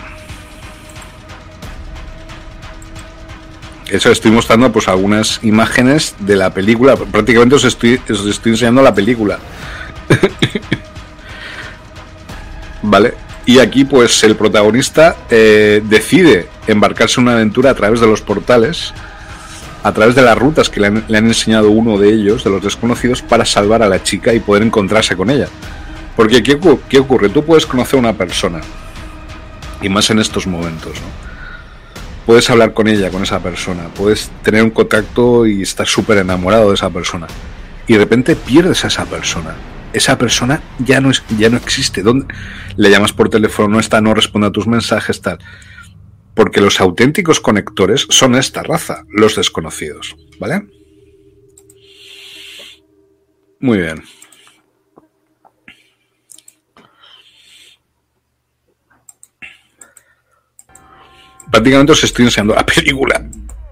Eso estoy mostrando pues algunas imágenes de la película. Prácticamente os estoy, os estoy enseñando la película. Vale. Y aquí pues el protagonista eh, decide embarcarse en una aventura a través de los portales, a través de las rutas que le han, le han enseñado uno de ellos, de los desconocidos, para salvar a la chica y poder encontrarse con ella. Porque ¿qué, qué ocurre? Tú puedes conocer a una persona, y más en estos momentos, ¿no? Puedes hablar con ella, con esa persona, puedes tener un contacto y estar súper enamorado de esa persona, y de repente pierdes a esa persona. Esa persona ya no es, ya no existe. ¿Dónde? Le llamas por teléfono, no está, no responde a tus mensajes, tal. Porque los auténticos conectores son esta raza, los desconocidos, ¿vale? Muy bien. Prácticamente os estoy enseñando la película.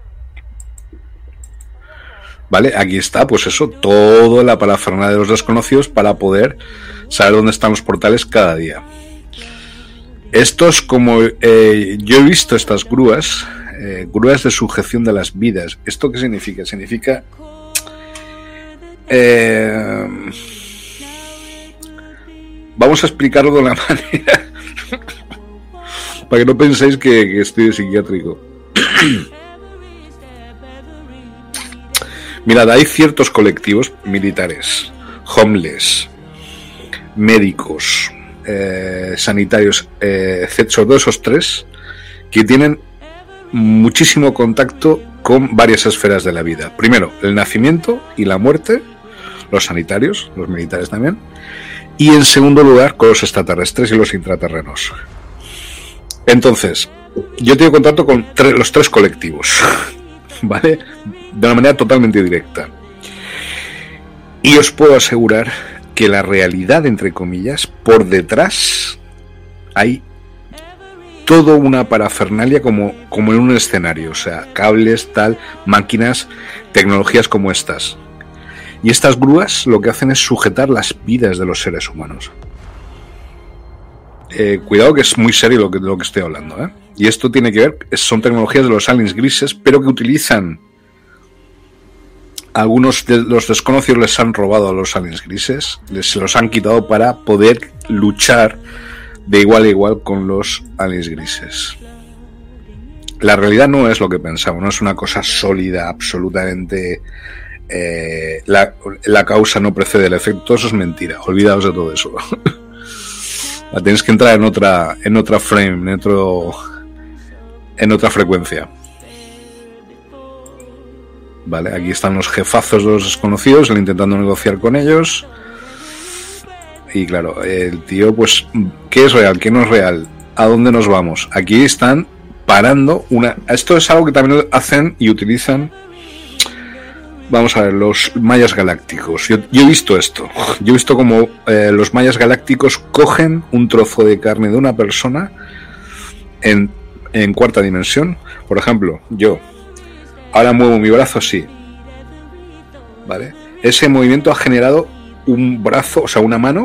¿Vale? Aquí está, pues eso, toda la parafernalia de los desconocidos para poder saber dónde están los portales cada día. Estos, como eh, yo he visto estas grúas, eh, grúas de sujeción de las vidas. ¿Esto qué significa? Significa... Eh, vamos a explicarlo de una manera para que no penséis que, que estoy de psiquiátrico. Mirad, hay ciertos colectivos militares, homeless, médicos, eh, sanitarios, eh, sobre todo esos tres, que tienen muchísimo contacto con varias esferas de la vida. Primero, el nacimiento y la muerte, los sanitarios, los militares también, y en segundo lugar, con los extraterrestres y los intraterrenos. Entonces, yo tengo contacto con tre- los tres colectivos, ¿vale? De una manera totalmente directa. Y os puedo asegurar que la realidad, entre comillas, por detrás hay toda una parafernalia como, como en un escenario. O sea, cables, tal, máquinas, tecnologías como estas. Y estas grúas lo que hacen es sujetar las vidas de los seres humanos. Eh, cuidado que es muy serio lo que, lo que estoy hablando, ¿eh? Y esto tiene que ver, son tecnologías de los aliens grises, pero que utilizan... Algunos de los desconocidos les han robado a los aliens grises, les los han quitado para poder luchar de igual a igual con los aliens grises. La realidad no es lo que pensamos, no es una cosa sólida, absolutamente... Eh, la, la causa no precede el efecto, todo eso es mentira, olvidaos de todo eso. Tenéis que entrar en otra, en otra frame, en otro, en otra frecuencia. ¿vale? Aquí están los jefazos de los desconocidos, él intentando negociar con ellos. Y claro, el tío, pues, ¿qué es real? ¿Qué no es real? ¿A dónde nos vamos? Aquí están parando una... Esto es algo que también hacen y utilizan... Vamos a ver, los mayas galácticos. Yo, yo he visto esto. Yo he visto como eh, los mayas galácticos cogen un trozo de carne de una persona en, en cuarta dimensión. Por ejemplo, yo ahora muevo mi brazo así, ¿vale? Ese movimiento ha generado un brazo, o sea, una mano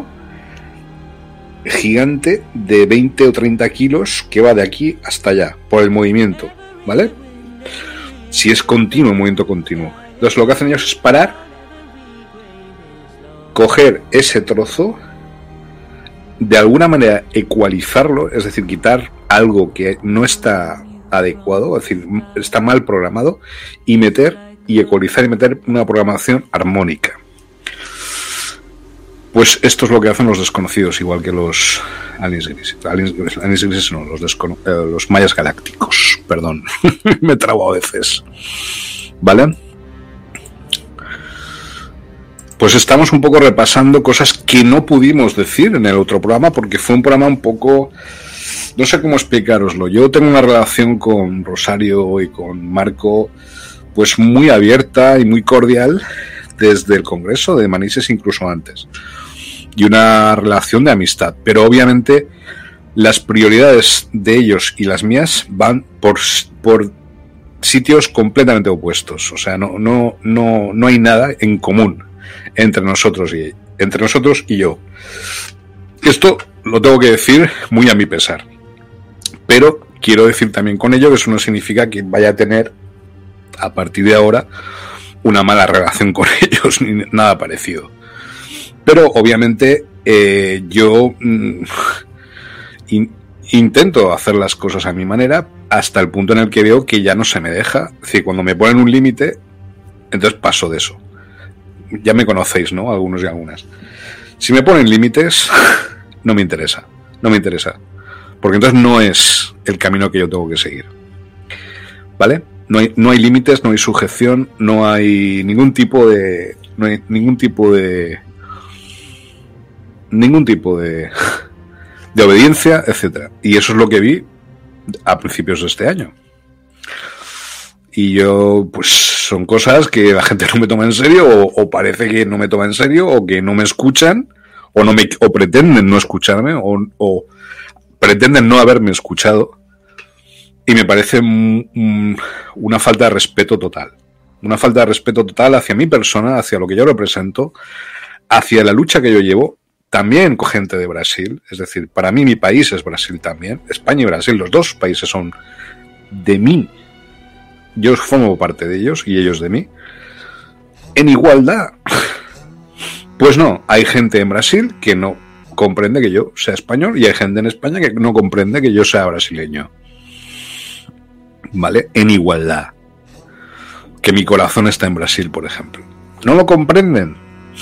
gigante de veinte o treinta kilos que va de aquí hasta allá, por el movimiento, ¿vale? Si es continuo, movimiento continuo. Entonces lo que hacen ellos es parar, coger ese trozo, de alguna manera ecualizarlo, es decir, quitar algo que no está adecuado, es decir, está mal programado, y meter, y ecualizar y meter una programación armónica. Pues esto es lo que hacen los desconocidos, igual que los aliens grises. Aliens, aliens grises no, los, descono- eh, los mayas galácticos, perdón, me trabo a veces, ¿vale? Pues estamos un poco repasando cosas que no pudimos decir en el otro programa porque fue un programa un poco... No sé cómo explicároslo. Yo tengo una relación con Rosario y con Marco pues muy abierta y muy cordial desde el Congreso de Manises, incluso antes. Y una relación de amistad. Pero obviamente las prioridades de ellos y las mías van por, por sitios completamente opuestos. O sea, no, no, no, no hay nada en común entre nosotros y entre nosotros y yo. Esto lo tengo que decir muy a mi pesar, pero quiero decir también con ello que eso no significa que vaya a tener a partir de ahora una mala relación con ellos ni nada parecido. Pero obviamente eh, yo mm, in, intento hacer las cosas a mi manera hasta el punto en el que veo que ya no se me deja. Es decir, cuando me ponen un límite, entonces paso de eso. Ya me conocéis, ¿no? Algunos y algunas. Si me ponen límites, no me interesa. No me interesa. Porque entonces no es el camino que yo tengo que seguir. ¿Vale? No hay, no hay límites, no hay sujeción, no hay ningún tipo de... No hay ningún tipo de... Ningún tipo de... de obediencia, etcétera. Y eso es lo que vi a principios de este año. Y yo, pues, son cosas que la gente no me toma en serio, o, o parece que no me toma en serio, o que no me escuchan, o no me, o pretenden no escucharme, o, o pretenden no haberme escuchado. Y me parece un, una falta de respeto total. Una falta de respeto total hacia mi persona, hacia lo que yo represento, hacia la lucha que yo llevo, también con gente de Brasil. Es decir, para mí mi país es Brasil también. España y Brasil, los dos países son de mí. Yo formo parte de ellos y ellos de mí. En igualdad. Pues no, hay gente en Brasil que no comprende que yo sea español y hay gente en España que no comprende que yo sea brasileño. ¿Vale? En igualdad. Que mi corazón está en Brasil, por ejemplo. No lo comprenden.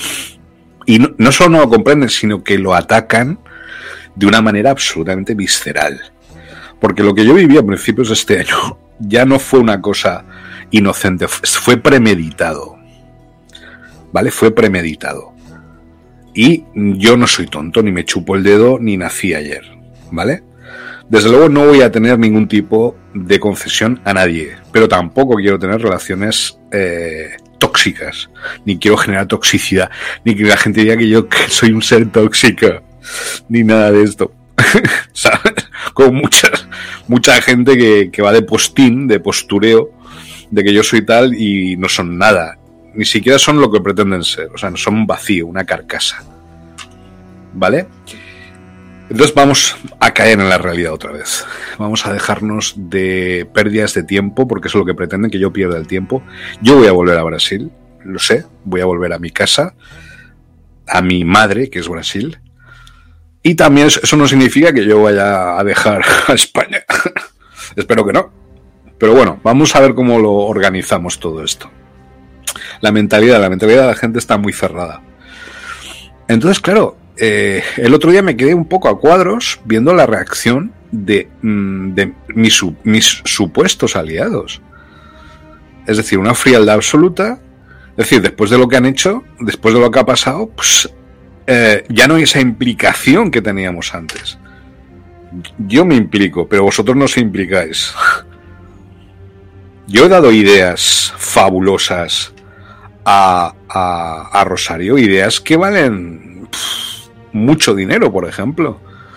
Y no, no solo no lo comprenden, sino que lo atacan de una manera absolutamente visceral. Porque lo que yo viví a principios de este año ya no fue una cosa inocente, fue premeditado. ¿Vale? Fue premeditado. Y yo no soy tonto, ni me chupo el dedo, ni nací ayer. ¿Vale? Desde luego no voy a tener ningún tipo de concesión a nadie, pero tampoco quiero tener relaciones eh, tóxicas, ni quiero generar toxicidad, ni que la gente diga que yo que soy un ser tóxico, ni nada de esto. ¿Sabes? Como muchas, mucha gente que, que va de postín, de postureo, de que yo soy tal y no son nada, ni siquiera son lo que pretenden ser, o sea, no son un vacío, una carcasa. ¿Vale? Entonces vamos a caer en la realidad otra vez. Vamos a dejarnos de pérdidas de tiempo, porque eso es lo que pretenden, que yo pierda el tiempo. Yo voy a volver a Brasil, lo sé, voy a volver a mi casa, a mi madre, que es Brasil. Y también eso no significa que yo vaya a dejar a España. Espero que no. Pero bueno, vamos a ver cómo lo organizamos todo esto. La mentalidad, la mentalidad de la gente está muy cerrada. Entonces, claro, eh, el otro día me quedé un poco a cuadros viendo la reacción de, de mis, mis supuestos aliados. Es decir, una frialdad absoluta. Es decir, después de lo que han hecho, después de lo que ha pasado, pues eh, ya no hay esa implicación que teníamos antes. Yo me implico, pero vosotros no os implicáis. Yo he dado ideas fabulosas a, a, a Rosario, ideas que valen pff, mucho dinero, por ejemplo.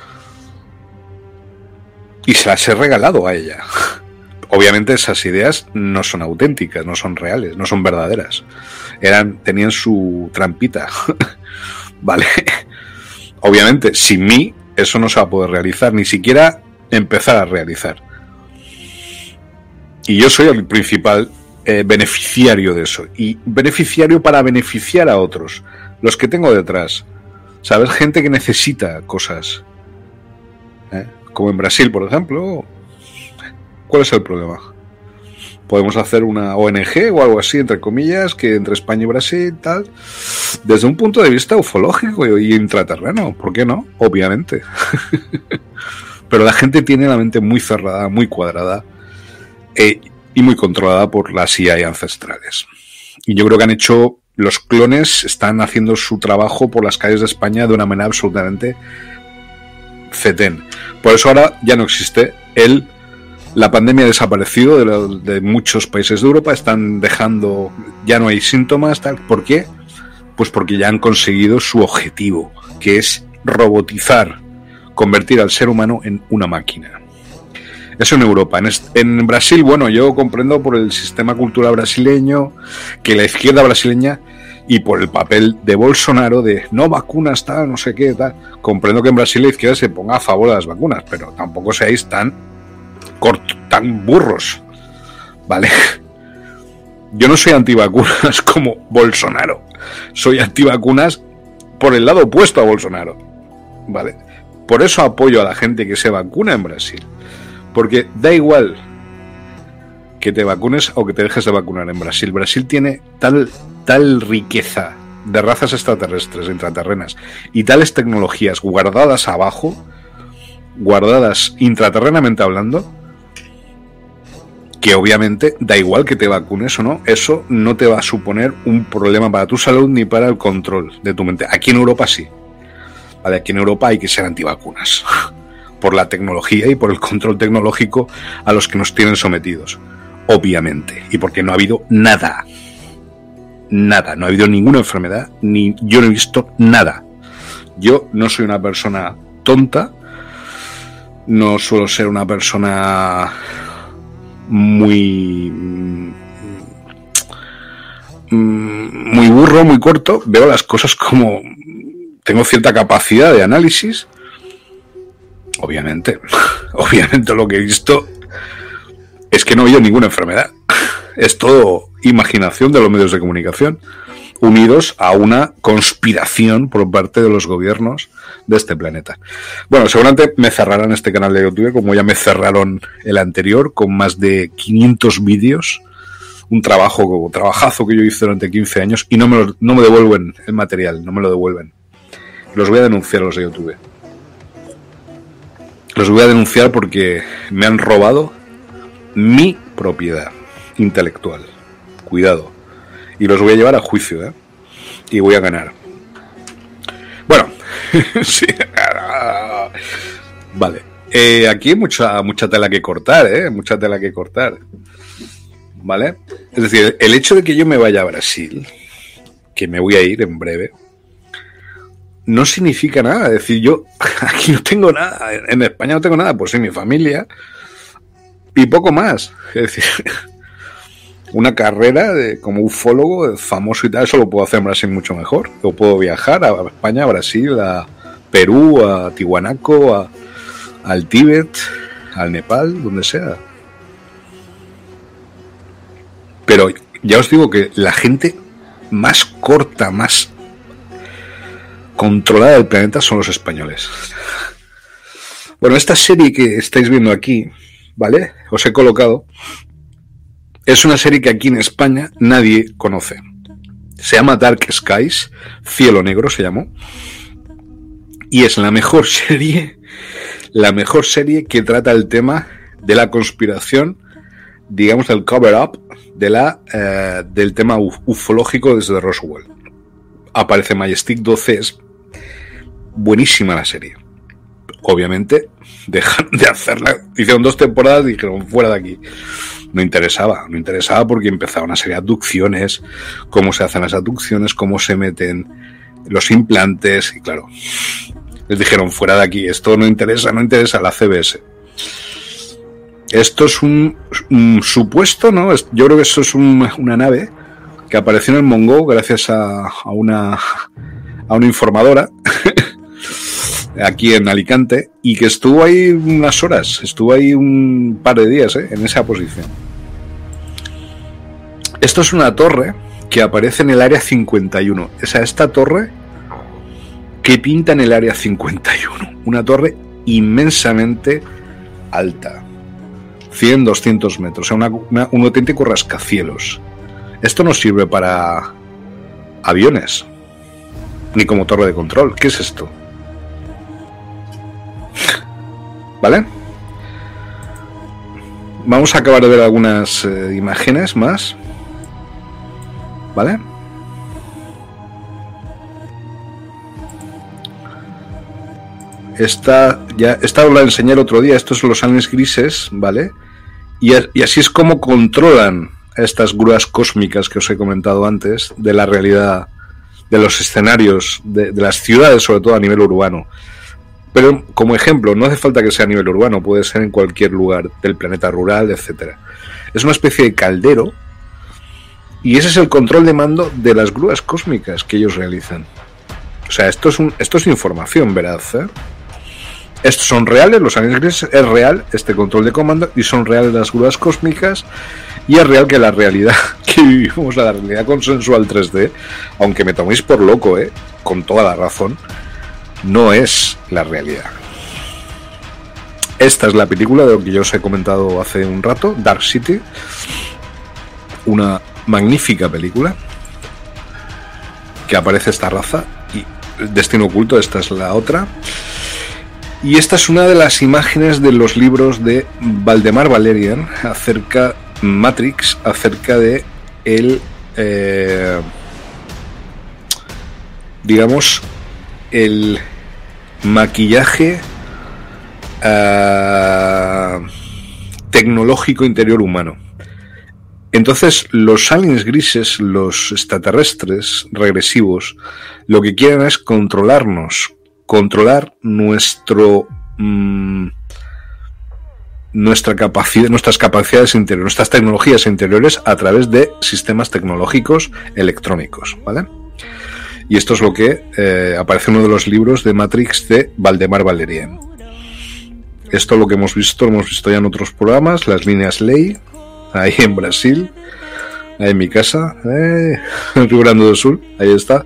Y se las he regalado a ella. Obviamente esas ideas no son auténticas, no son reales, no son verdaderas. Eran, tenían su trampita. Vale. Obviamente, sin mí, eso no se va a poder realizar, ni siquiera empezar a realizar. Y yo soy el principal eh, beneficiario de eso. Y beneficiario para beneficiar a otros. Los que tengo detrás. ¿Sabes? Gente que necesita cosas. ¿Eh? Como en Brasil, por ejemplo. ¿Cuál es el problema? Podemos hacer una O N G o algo así, entre comillas, que entre España y Brasil, tal. Desde un punto de vista ufológico y intraterreno. ¿Por qué no? Obviamente. Pero la gente tiene la mente muy cerrada, muy cuadrada. Eh, y muy controlada por las I A ancestrales. Y yo creo que han hecho, los clones están haciendo su trabajo por las calles de España de una manera absolutamente fetén. Por eso ahora ya no existe el, la pandemia ha desaparecido de, lo, de muchos países de Europa, están dejando, ya no hay síntomas, tal. ¿Por qué? Pues porque ya han conseguido su objetivo, que es robotizar, convertir al ser humano en una máquina. Eso en Europa. En, en Brasil, bueno, yo comprendo por el sistema cultural brasileño, que la izquierda brasileña, y por el papel de Bolsonaro de no vacunas, tal, no sé qué, tal. Comprendo que en Brasil la izquierda se ponga a favor de las vacunas, pero tampoco seáis tan cortos, tan burros, ¿vale? Yo no soy antivacunas como Bolsonaro. Soy antivacunas por el lado opuesto a Bolsonaro, ¿vale? Por eso apoyo a la gente que se vacuna en Brasil. Porque da igual que te vacunes o que te dejes de vacunar en Brasil. Brasil tiene tal, tal riqueza de razas extraterrestres, intraterrenas, y tales tecnologías guardadas abajo, guardadas intraterrenamente hablando, que obviamente da igual que te vacunes o no, eso no te va a suponer un problema para tu salud ni para el control de tu mente. Aquí en Europa sí. Vale, aquí en Europa hay que ser antivacunas. Por la tecnología y por el control tecnológico a los que nos tienen sometidos, obviamente, y porque no ha habido nada, nada, no ha habido ninguna enfermedad, ni yo no he visto nada. Yo no soy una persona tonta, no suelo ser una persona muy muy burro, muy corto, veo las cosas como, tengo cierta capacidad de análisis. Obviamente, obviamente lo que he visto es que no ha habido ninguna enfermedad. Es todo imaginación de los medios de comunicación unidos a una conspiración por parte de los gobiernos de este planeta. Bueno, seguramente me cerrarán este canal de YouTube, como ya me cerraron el anterior, con más de quinientos vídeos. Un trabajo, trabajazo que yo hice durante quince años y no me, lo, no me devuelven el material, no me lo devuelven. Los voy a denunciar a los de YouTube. Los voy a denunciar porque me han robado mi propiedad intelectual. Cuidado. Y los voy a llevar a juicio, ¿eh? Y voy a ganar. Bueno. Sí. Vale. Eh, aquí hay mucha, mucha tela que cortar, ¿eh? Mucha tela que cortar. ¿Vale? Es decir, el hecho de que yo me vaya a Brasil, que me voy a ir en breve, no significa nada. Es decir, yo aquí no tengo nada, en España no tengo nada, pues sí, mi familia y poco más. Es decir, una carrera de, como ufólogo famoso y tal, eso lo puedo hacer en Brasil mucho mejor. Yo puedo viajar a España, a Brasil, a Perú, a Tiwanaku, a, al Tíbet, al Nepal, donde sea. Pero ya os digo que la gente más corta, más controlada del planeta son los españoles. Bueno, esta serie que estáis viendo aquí, ¿vale? Os he colocado. Es una serie que aquí en España nadie conoce. Se llama Dark Skies, Cielo Negro se llamó. Y es la mejor serie, la mejor serie que trata el tema de la conspiración digamos, del cover-up de la, eh, del tema uf- ufológico desde Roswell. Aparece Majestic doce, es buenísima la serie. Obviamente, dejaron de hacerla, hicieron dos temporadas y dijeron, fuera de aquí. No interesaba, no interesaba porque empezaba una serie de abducciones, cómo se hacen las abducciones, cómo se meten los implantes, y claro, les dijeron, fuera de aquí, esto no interesa, no interesa a la C B S. Esto es un, un supuesto, ¿no? Yo creo que eso es un, una nave que apareció en el Mongo gracias a, a una a una informadora aquí en Alicante, y que estuvo ahí unas horas, estuvo ahí un par de días, ¿eh? En esa posición. Esto es una torre que aparece en el área cincuenta y uno. O sea, esta torre que pinta en el área cincuenta y uno. Una torre inmensamente alta. cien, doscientos metros. O sea, una, una, un auténtico rascacielos. Esto no sirve para aviones, ni como torre de control. ¿Qué es esto? ¿Vale? Vamos a acabar de ver algunas eh, imágenes más. ¿Vale? Esta, ya, esta os la enseñé el otro día. Estos son los aliens grises, ¿vale? Y, y así es como controlan estas grúas cósmicas que os he comentado antes de la realidad, de los escenarios, de, de las ciudades, sobre todo a nivel urbano. Pero como ejemplo, no hace falta que sea a nivel urbano, puede ser en cualquier lugar del planeta rural, etcétera. Es una especie de caldero, y ese es el control de mando de las grúas cósmicas que ellos realizan. O sea, esto es un, esto es información veraz, ¿eh? Estos son reales, los aliens grises, es real este control de comando, y son reales las grúas cósmicas, y es real que la realidad que vivimos, la realidad consensual tres D, aunque me toméis por loco, ¿eh? Con toda la razón, no es la realidad. Esta es la película de lo que yo os he comentado hace un rato, Dark City, una magnífica película que aparece esta raza, y Destino Oculto, esta es la otra, y esta es una de las imágenes de los libros de Valdemar Valerian acerca Matrix, acerca de el eh, digamos el maquillaje uh, tecnológico interior humano. Entonces, los aliens grises, los extraterrestres regresivos, lo que quieren es controlarnos, controlar nuestro mmm, nuestra capacidad, nuestras capacidades interiores, nuestras tecnologías interiores a través de sistemas tecnológicos electrónicos, ¿vale? Y esto es lo que eh, aparece en uno de los libros de Matrix de Valdemar Valerian. Esto lo que hemos visto, lo hemos visto ya en otros programas, las líneas ley, ahí en Brasil, ahí en mi casa, eh, en Rio Grande do Sul, ahí está.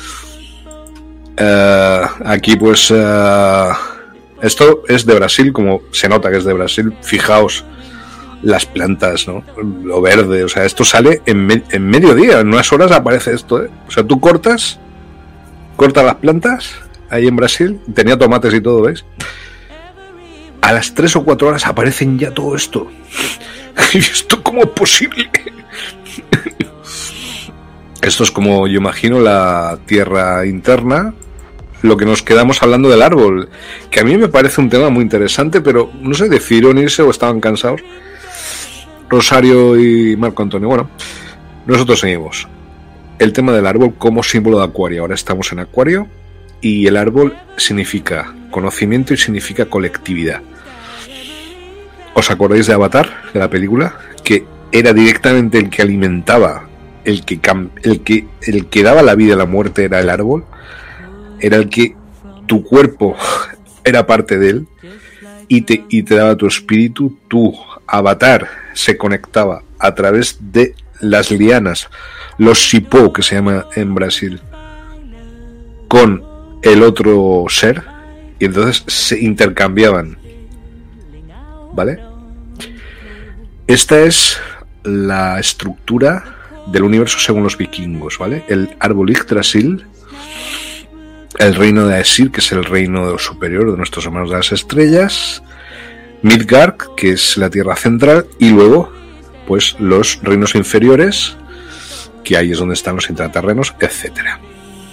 Uh, aquí pues uh, esto es de Brasil, como se nota que es de Brasil. Fijaos las plantas, ¿no? Lo verde, o sea, esto sale en, me- en mediodía, en unas horas aparece esto, ¿eh? O sea, tú cortas, cortas las plantas ahí en Brasil, tenía tomates y todo, ¿ves? A las tres o cuatro horas aparecen ya todo esto. ¿Y esto cómo es posible? Esto es como yo imagino la tierra interna. Lo que nos quedamos hablando del árbol, que a mí me parece un tema muy interesante, pero no sé, decidieron irse o estaban cansados Rosario y Marco Antonio. Bueno, nosotros seguimos. El tema del árbol como símbolo de Acuario. Ahora estamos en Acuario y el árbol significa conocimiento y significa colectividad. ¿Os acordáis de Avatar, de la película? Que era directamente el que alimentaba, el que, el que, el que daba la vida a la muerte era el árbol. Era el que tu cuerpo era parte de él y te, y te daba tu espíritu. Tu avatar se conectaba a través de las lianas, los sipó, que se llama en Brasil, con el otro ser, y entonces se intercambiaban, ¿vale? Esta es la estructura del universo según los vikingos, ¿vale? El árbol Yggdrasil, el reino de Aesir, que es el reino superior de nuestros hermanos de las estrellas, Midgard, que es la tierra central, y luego pues los reinos inferiores, que ahí es donde están los intraterrenos, etcétera.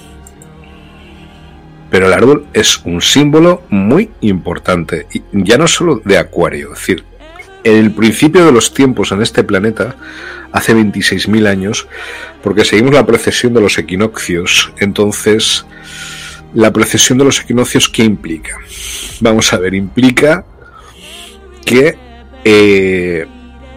Pero el árbol es un símbolo muy importante, y ya no solo de Acuario, es decir, en el principio de los tiempos en este planeta, hace veintiséis mil años, porque seguimos la precesión de los equinoccios. Entonces, la precesión de los equinoccios, ¿qué implica? Vamos a ver, implica que eh,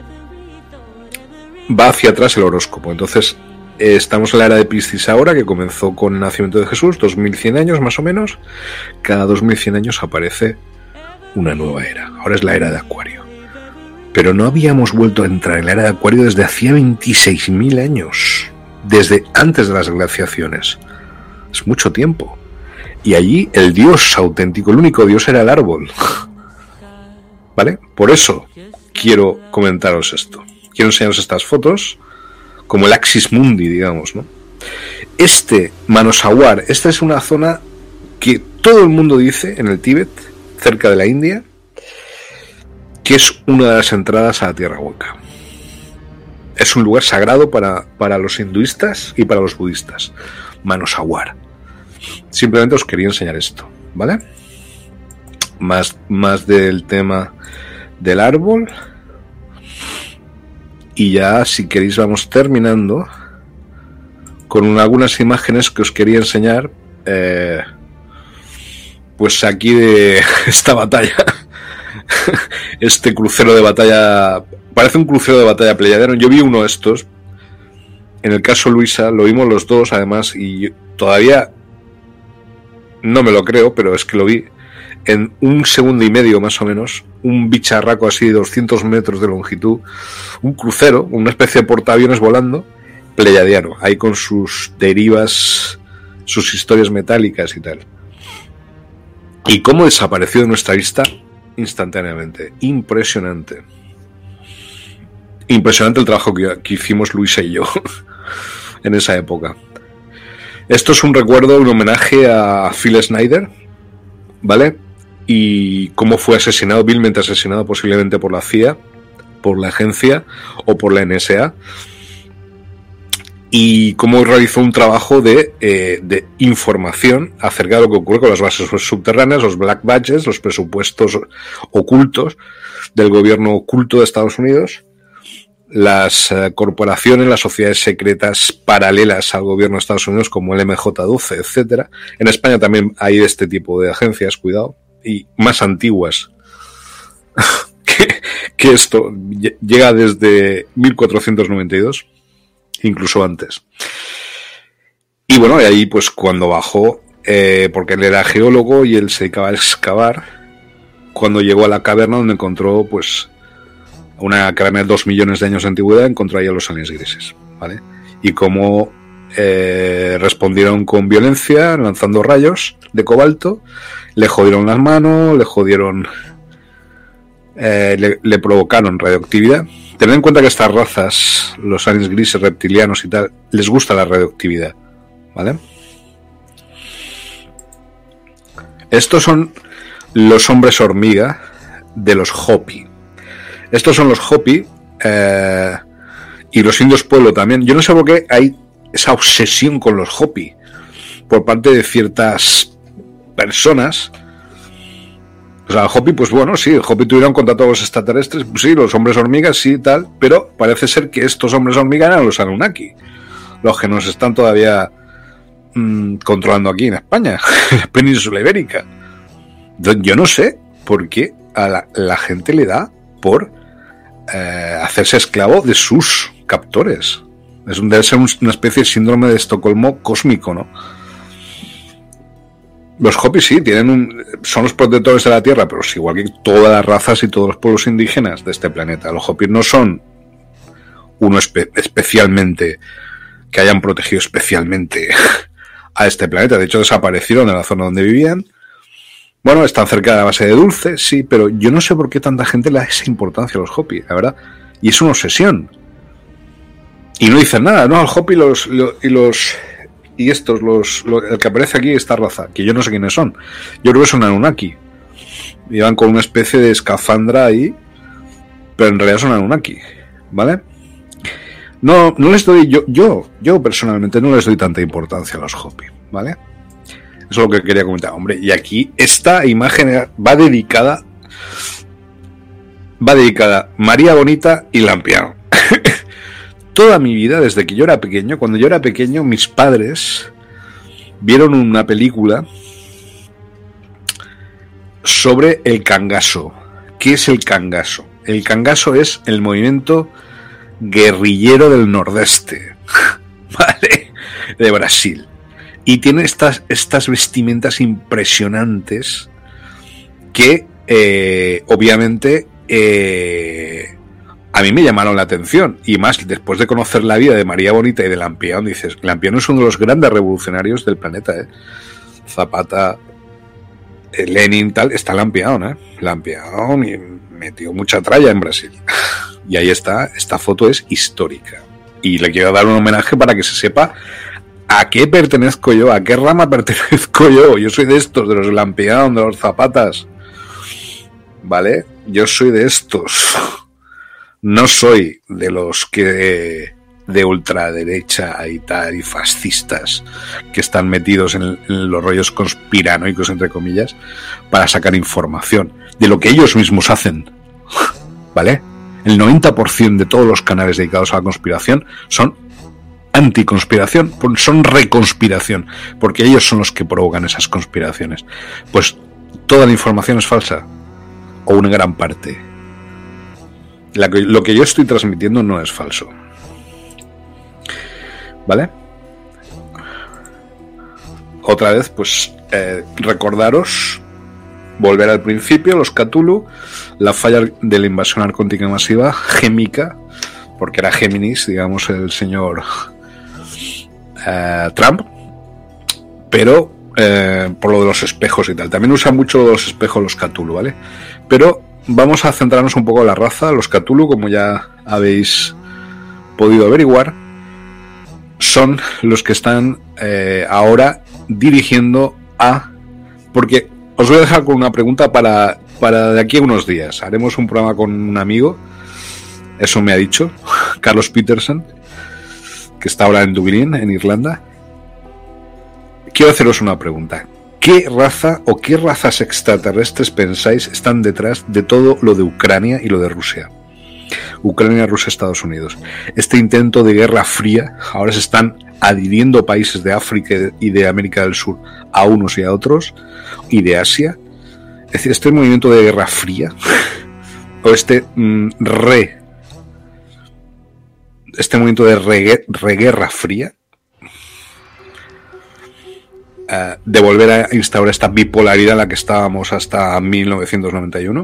va hacia atrás el horóscopo. Entonces, eh, estamos en la era de Piscis ahora, que comenzó con el nacimiento de Jesús, dos mil cien años más o menos. Cada dos mil cien años aparece una nueva era. Ahora es la era de Acuario. Pero no habíamos vuelto a entrar en la era de Acuario desde hacía veintiséis mil años, desde antes de las glaciaciones. Es mucho tiempo. Y allí el dios auténtico, el único dios, era el árbol. ¿Vale? Por eso quiero comentaros esto. Quiero enseñaros estas fotos, como el Axis Mundi, digamos, ¿no? Este Manosawar, esta es una zona que todo el mundo dice en el Tíbet, cerca de la India, que es una de las entradas a la Tierra Hueca. Es un lugar sagrado para, para los hinduistas y para los budistas. Manosawar. Simplemente os quería enseñar esto, ¿vale? Más, más del tema del árbol. Y ya, si queréis, vamos terminando con una, algunas imágenes que os quería enseñar. Eh, pues aquí de esta batalla. Este crucero de batalla, parece un crucero de batalla pleyadiano. Yo vi uno de estos. En el caso Luisa, lo vimos los dos, además, y yo todavía no me lo creo, pero es que lo vi en un segundo y medio más o menos. Un bicharraco así de doscientos metros de longitud, un crucero, una especie de portaaviones volando, pleyadiano, ahí con sus derivas, sus historias metálicas y tal. Y cómo desapareció de nuestra vista instantáneamente. Impresionante. Impresionante el trabajo que, que hicimos Luisa y yo en esa época. Esto es un recuerdo, un homenaje a Phil Schneider, ¿vale? Y cómo fue asesinado, vilmente asesinado, posiblemente por la C I A, por la agencia o por la N S A. Y cómo realizó un trabajo de, eh, de información acerca de lo que ocurre con las bases subterráneas, los black badges, los presupuestos ocultos del gobierno oculto de Estados Unidos, las eh, corporaciones, las sociedades secretas paralelas al gobierno de Estados Unidos, como el M J doce, etcétera. En España también hay este tipo de agencias, cuidado, y más antiguas que, que esto. Llega desde mil cuatrocientos noventa y dos. Incluso antes. Y bueno, y ahí pues cuando bajó, eh, porque él era geólogo y él se dedicaba a excavar, cuando llegó a la caverna donde encontró pues una caverna de dos millones de años de antigüedad, encontró ahí a los aliens grises, ¿vale? Y cómo eh, respondieron con violencia, lanzando rayos de cobalto, le jodieron las manos, le jodieron, eh, le, le provocaron radioactividad. Tened en cuenta que estas razas, los aliens grises, reptilianos y tal, les gusta la radioactividad, ¿vale? Estos son los hombres hormiga de los Hopi. Estos son los Hopi eh, y los indios pueblo también. Yo no sé por qué hay esa obsesión con los Hopi por parte de ciertas personas. O sea, Hopi, pues bueno, sí, Hopi tuvieron contacto con los extraterrestres, pues sí, los hombres hormigas, sí, tal, pero parece ser que estos hombres hormiga eran los Anunnaki, los que nos están todavía mmm, controlando aquí en España, en la península ibérica. Yo no sé por qué a la, la gente le da por eh, hacerse esclavo de sus captores. Es un, debe ser un, una especie de síndrome de Estocolmo cósmico, ¿no? Los Hopi sí, tienen un, son los protectores de la Tierra, pero es igual que todas las razas y todos los pueblos indígenas de este planeta. Los Hopi no son uno espe- especialmente, que hayan protegido especialmente a este planeta. De hecho, desaparecieron de la zona donde vivían. Bueno, están cerca de la base de Dulce, sí, pero yo no sé por qué tanta gente le da esa importancia a los Hopi, la verdad. Y es una obsesión. Y no dicen nada, no, al Hopi los, los, y los... Y estos, los, los, el que aparece aquí, esta raza, que yo no sé quiénes son. Yo creo que son Anunnaki. Llevan con una especie de escafandra ahí, pero en realidad son Anunnaki, ¿vale? No, no les doy, yo, yo, yo personalmente no les doy tanta importancia a los Hopi, ¿vale? Eso es lo que quería comentar, hombre. Y aquí esta imagen va dedicada, va dedicada a María Bonita y Lampião. Toda mi vida, desde que yo era pequeño, cuando yo era pequeño, mis padres vieron una película sobre el cangaço. ¿Qué es el cangaço? El cangaço es el movimiento guerrillero del nordeste, ¿vale? De Brasil. Y tiene estas, estas vestimentas impresionantes que, eh, obviamente, eh, a mí me llamaron la atención. Y más, después de conocer la vida de María Bonita y de Lampião, dices, Lampião es uno de los grandes revolucionarios del planeta, ¿eh? Zapata, eh, Lenin, tal, está Lampião, ¿eh? Lampião metió mucha tralla en Brasil. Y ahí está, esta foto es histórica. Y le quiero dar un homenaje para que se sepa a qué pertenezco yo, a qué rama pertenezco yo. Yo soy de estos, de los Lampião, de los Zapatas. ¿Vale? Yo soy de estos. No soy de los que de ultraderecha y tal, y fascistas que están metidos en, en los rollos conspiranoicos, entre comillas, para sacar información de lo que ellos mismos hacen. ¿Vale? El noventa por ciento de todos los canales dedicados a la conspiración son anticonspiración, son reconspiración, porque ellos son los que provocan esas conspiraciones. Pues toda la información es falsa, o una gran parte. La que, lo que yo estoy transmitiendo no es falso. ¿Vale? Otra vez, pues, eh, recordaros, volver al principio, los Cthulhu, la falla de la invasión arcóntica masiva, Gémica, porque era Géminis, digamos, el señor eh, Trump, pero eh, por lo de los espejos y tal. También usan mucho los espejos los Cthulhu, ¿vale? Pero vamos a centrarnos un poco en la raza. Los Cthulhu, como ya habéis podido averiguar, son los que están eh, ahora dirigiendo a... Porque os voy a dejar con una pregunta para, para de aquí a unos días. Haremos un programa con un amigo, eso me ha dicho, Carlos Peterson, que está ahora en Dublín, en Irlanda. Quiero haceros una pregunta. ¿Qué raza o qué razas extraterrestres pensáis están detrás de todo lo de Ucrania y lo de Rusia? Ucrania, Rusia, Estados Unidos. Este intento de guerra fría, ahora se están adhiriendo países de África y de América del Sur a unos y a otros, y de Asia. Es decir, este movimiento de guerra fría, o este mm, re, este movimiento de re, reguerra fría, uh, de volver a instaurar esta bipolaridad en la que estábamos hasta mil novecientos noventa y uno.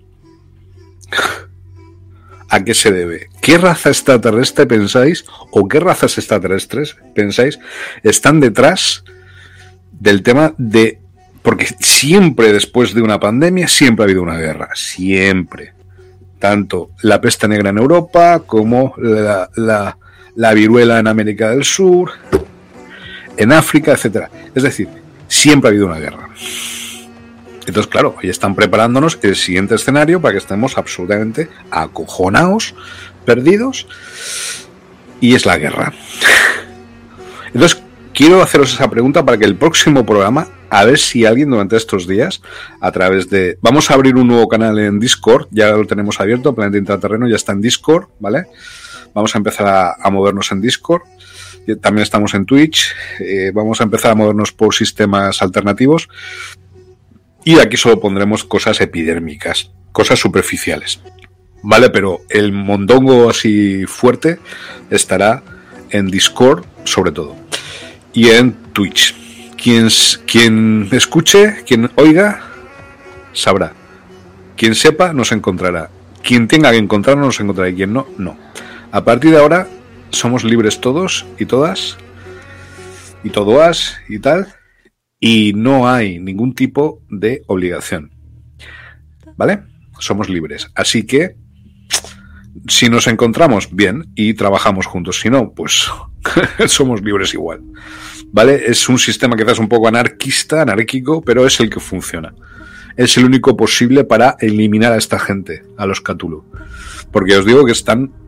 ¿A qué se debe? ¿Qué raza extraterrestre pensáis, o qué razas extraterrestres pensáis están detrás del tema de... Porque siempre después de una pandemia, siempre ha habido una guerra, siempre. Tanto la peste negra en Europa, como la, la, la viruela en América del Sur, en África, etcétera. Es decir, siempre ha habido una guerra. Entonces, claro, ahí están preparándonos el siguiente escenario para que estemos absolutamente acojonados, perdidos, y es la guerra. Entonces, quiero haceros esa pregunta para que el próximo programa, a ver si alguien durante estos días, a través de... Vamos a abrir un nuevo canal en Discord, ya lo tenemos abierto, Planeta Intraterreno ya está en Discord, ¿vale? Vamos a empezar a, a movernos en Discord. También estamos en Twitch, eh, vamos a empezar a movernos por sistemas alternativos. Y aquí solo pondremos cosas epidérmicas, cosas superficiales, ¿vale? Pero el mondongo así fuerte estará en Discord, sobre todo, y en Twitch. Quien, quien escuche, quien oiga, sabrá. Quien sepa, nos encontrará. Quien tenga que encontrarnos, nos encontrará. Y quien no, no. A partir de ahora, somos libres todos y todas, y todoas y tal. Y no hay ningún tipo de obligación, ¿vale? Somos libres. Así que, si nos encontramos, bien, y trabajamos juntos. Si no, pues somos libres igual, ¿vale? Es un sistema quizás un poco anarquista, anárquico, pero es el que funciona. Es el único posible para eliminar a esta gente, a los Cthulhu. Porque os digo que están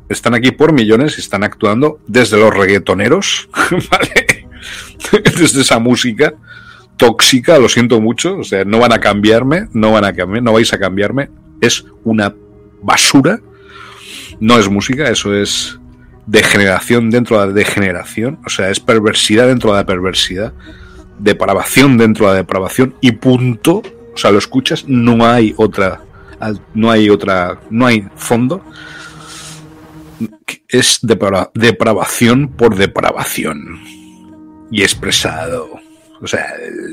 están aquí por millones y están actuando desde los reggaetoneros, ¿vale? Desde esa música tóxica, lo siento mucho, o sea, no van a cambiarme, no van a cambiar, no vais a cambiarme, es una basura, no es música, eso es degeneración dentro de la degeneración, o sea, es perversidad dentro de la perversidad, depravación dentro de la depravación y punto, o sea, lo escuchas, no hay otra, no hay otra, no hay fondo, es depra- depravación por depravación y expresado, o sea,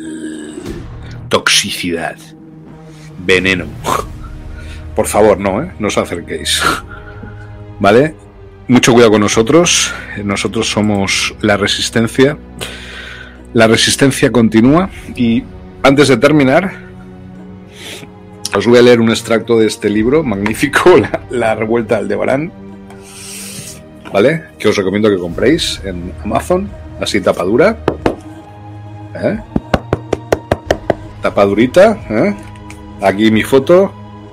toxicidad, veneno. Por favor, no, ¿eh? No os acerquéis, ¿vale? Mucho cuidado con nosotros. Nosotros somos la resistencia. La resistencia continúa. Y antes de terminar, os voy a leer un extracto de este libro magnífico, La, la Revuelta de Aldebarán, ¿vale? Que os recomiendo que compréis en Amazon. Así tapadura, ¿eh? Tapadurita, ¿eh? Aquí mi foto.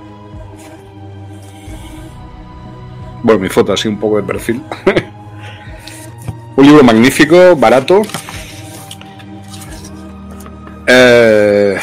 Bueno, mi foto así un poco de perfil. Un libro magnífico, barato. Eh...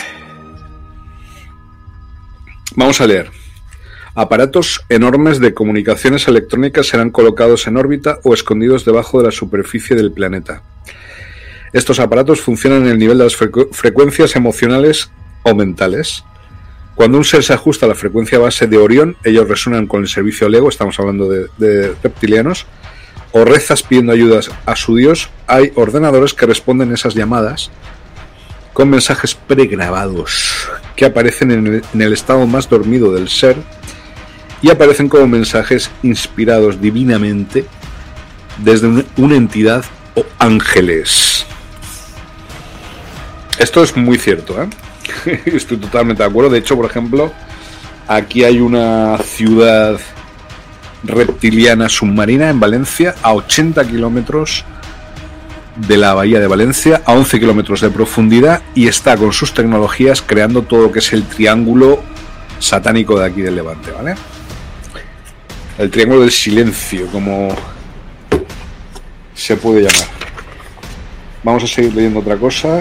Vamos a leer. Aparatos enormes de comunicaciones electrónicas serán colocados en órbita o escondidos debajo de la superficie del planeta. Estos aparatos funcionan en el nivel de las frecu- frecuencias emocionales o mentales. Cuando un ser se ajusta a la frecuencia base de Orión, ellos resuenan con el servicio Lego, estamos hablando de, de reptilianos, o rezas pidiendo ayudas a su Dios. Hay ordenadores que responden esas llamadas con mensajes pregrabados que aparecen en el, en el estado más dormido del ser y aparecen como mensajes inspirados divinamente desde un, una entidad o ángeles. Esto es muy cierto, ¿eh? Estoy totalmente de acuerdo. De hecho, por ejemplo, aquí hay una ciudad reptiliana submarina en Valencia, a ochenta kilómetros de la bahía de Valencia, a once kilómetros de profundidad, y está con sus tecnologías creando todo lo que es el triángulo satánico de aquí del Levante, ¿vale? El triángulo del silencio, como se puede llamar. Vamos a seguir leyendo otra cosa.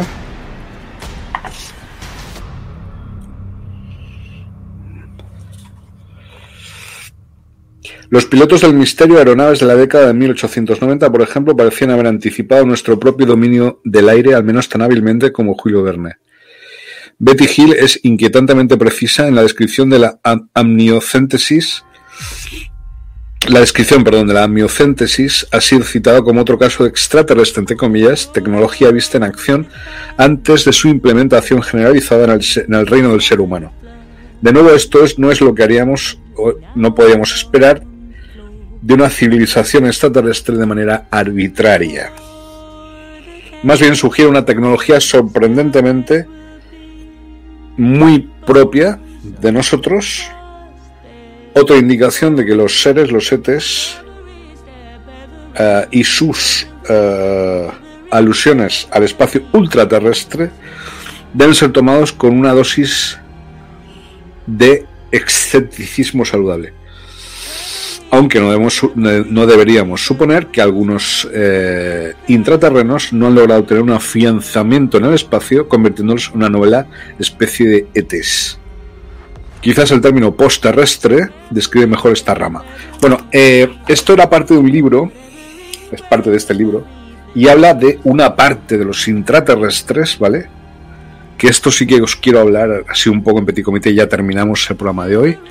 Los pilotos del misterio de aeronaves de la década de mil ochocientos noventa, por ejemplo, parecían haber anticipado nuestro propio dominio del aire, al menos tan hábilmente como Julio Verne. Betty Hill es inquietantemente precisa en la descripción de la am- amniocéntesis. La descripción, perdón, de la amniocéntesis ha sido citada como otro caso de extraterrestre, entre comillas, tecnología vista en acción antes de su implementación generalizada en el, en el reino del ser humano. De nuevo, esto es, no es lo que haríamos o no podíamos esperar de una civilización extraterrestre de manera arbitraria. Más bien sugiere una tecnología sorprendentemente muy propia de nosotros. Otra indicación de que los seres, los etes, uh, y sus uh, alusiones al espacio ultraterrestre deben ser tomados con una dosis de escepticismo saludable. Aunque no, debemos, no deberíamos suponer que algunos eh, intraterrenos no han logrado tener un afianzamiento en el espacio, convirtiéndolos en una novela especie de E T S. Quizás el término postterrestre describe mejor esta rama. Bueno, eh, esto era parte de un libro, es parte de este libro, y habla de una parte de los intraterrestres, ¿vale? Que esto sí que os quiero hablar así un poco en petit comité, y ya terminamos el programa de hoy,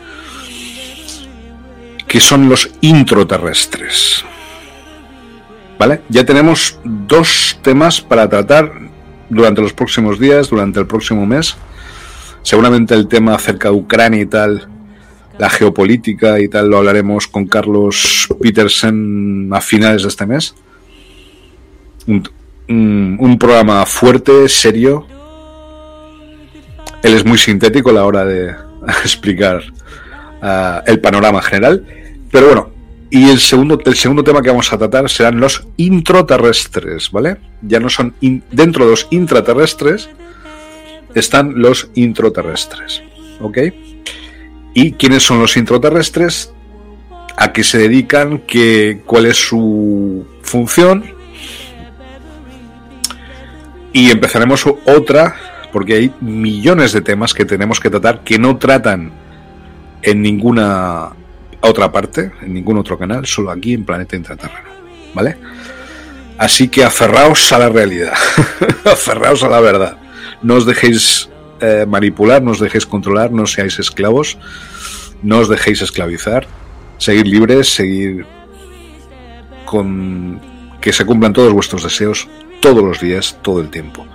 que son los introterrestres, ¿vale? Ya tenemos dos temas para tratar durante los próximos días, durante el próximo mes. Seguramente el tema acerca de Ucrania y tal, la geopolítica y tal, lo hablaremos con Carlos Petersen a finales de este mes. Un, un, un programa fuerte, serio. Él es muy sintético a la hora de explicar uh, el panorama general. Pero bueno, y el segundo, el segundo tema que vamos a tratar serán los introterrestres, ¿vale? Ya no son in, dentro de los intraterrestres están los introterrestres, ¿ok? ¿Y quiénes son los introterrestres? a qué se dedican, qué, cuál es su función. Y empezaremos otra, porque hay millones de temas que tenemos que tratar que no tratan en ninguna otra parte, en ningún otro canal, solo aquí en Planeta Intraterreno, ¿vale? Así que aferraos a la realidad, aferraos a la verdad. No os dejéis eh, manipular, no os dejéis controlar, no seáis esclavos, no os dejéis esclavizar. Seguid libres, seguid con que se cumplan todos vuestros deseos todos los días, todo el tiempo.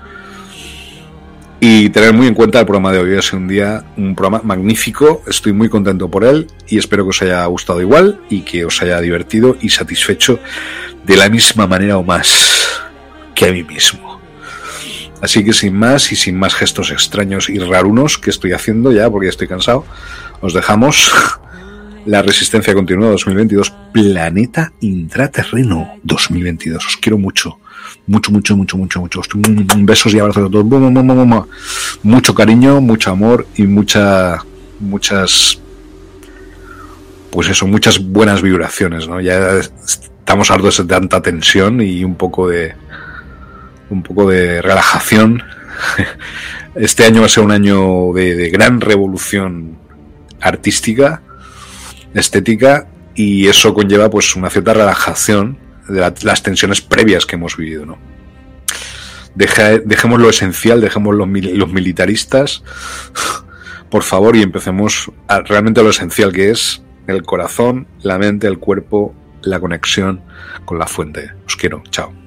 Y tener muy en cuenta el programa de hoy. Es un día, un programa magnífico. Estoy muy contento por él y espero que os haya gustado igual y que os haya divertido y satisfecho de la misma manera o más que a mí mismo. Así que sin más y sin más gestos extraños y rarunos que estoy haciendo ya porque ya estoy cansado, os dejamos. La Resistencia Continua dos mil veintidós, Planeta Intraterreno dos mil veintidós. Os quiero mucho. Mucho, mucho, mucho, mucho, mucho. Besos y abrazos a todos. Mucho cariño, mucho amor y mucha, muchas, pues eso, muchas buenas vibraciones, ¿no? Ya estamos hartos de tanta tensión y un poco de, un poco de relajación. Este año va a ser un año de, de gran revolución artística, estética, y eso conlleva pues una cierta relajación de la, las tensiones previas que hemos vivido, ¿no? Deja, dejemos lo esencial, dejemos los, los militaristas, por favor, y empecemos a, realmente a lo esencial, que es el corazón, la mente, el cuerpo, la conexión con la fuente. Os quiero, chao.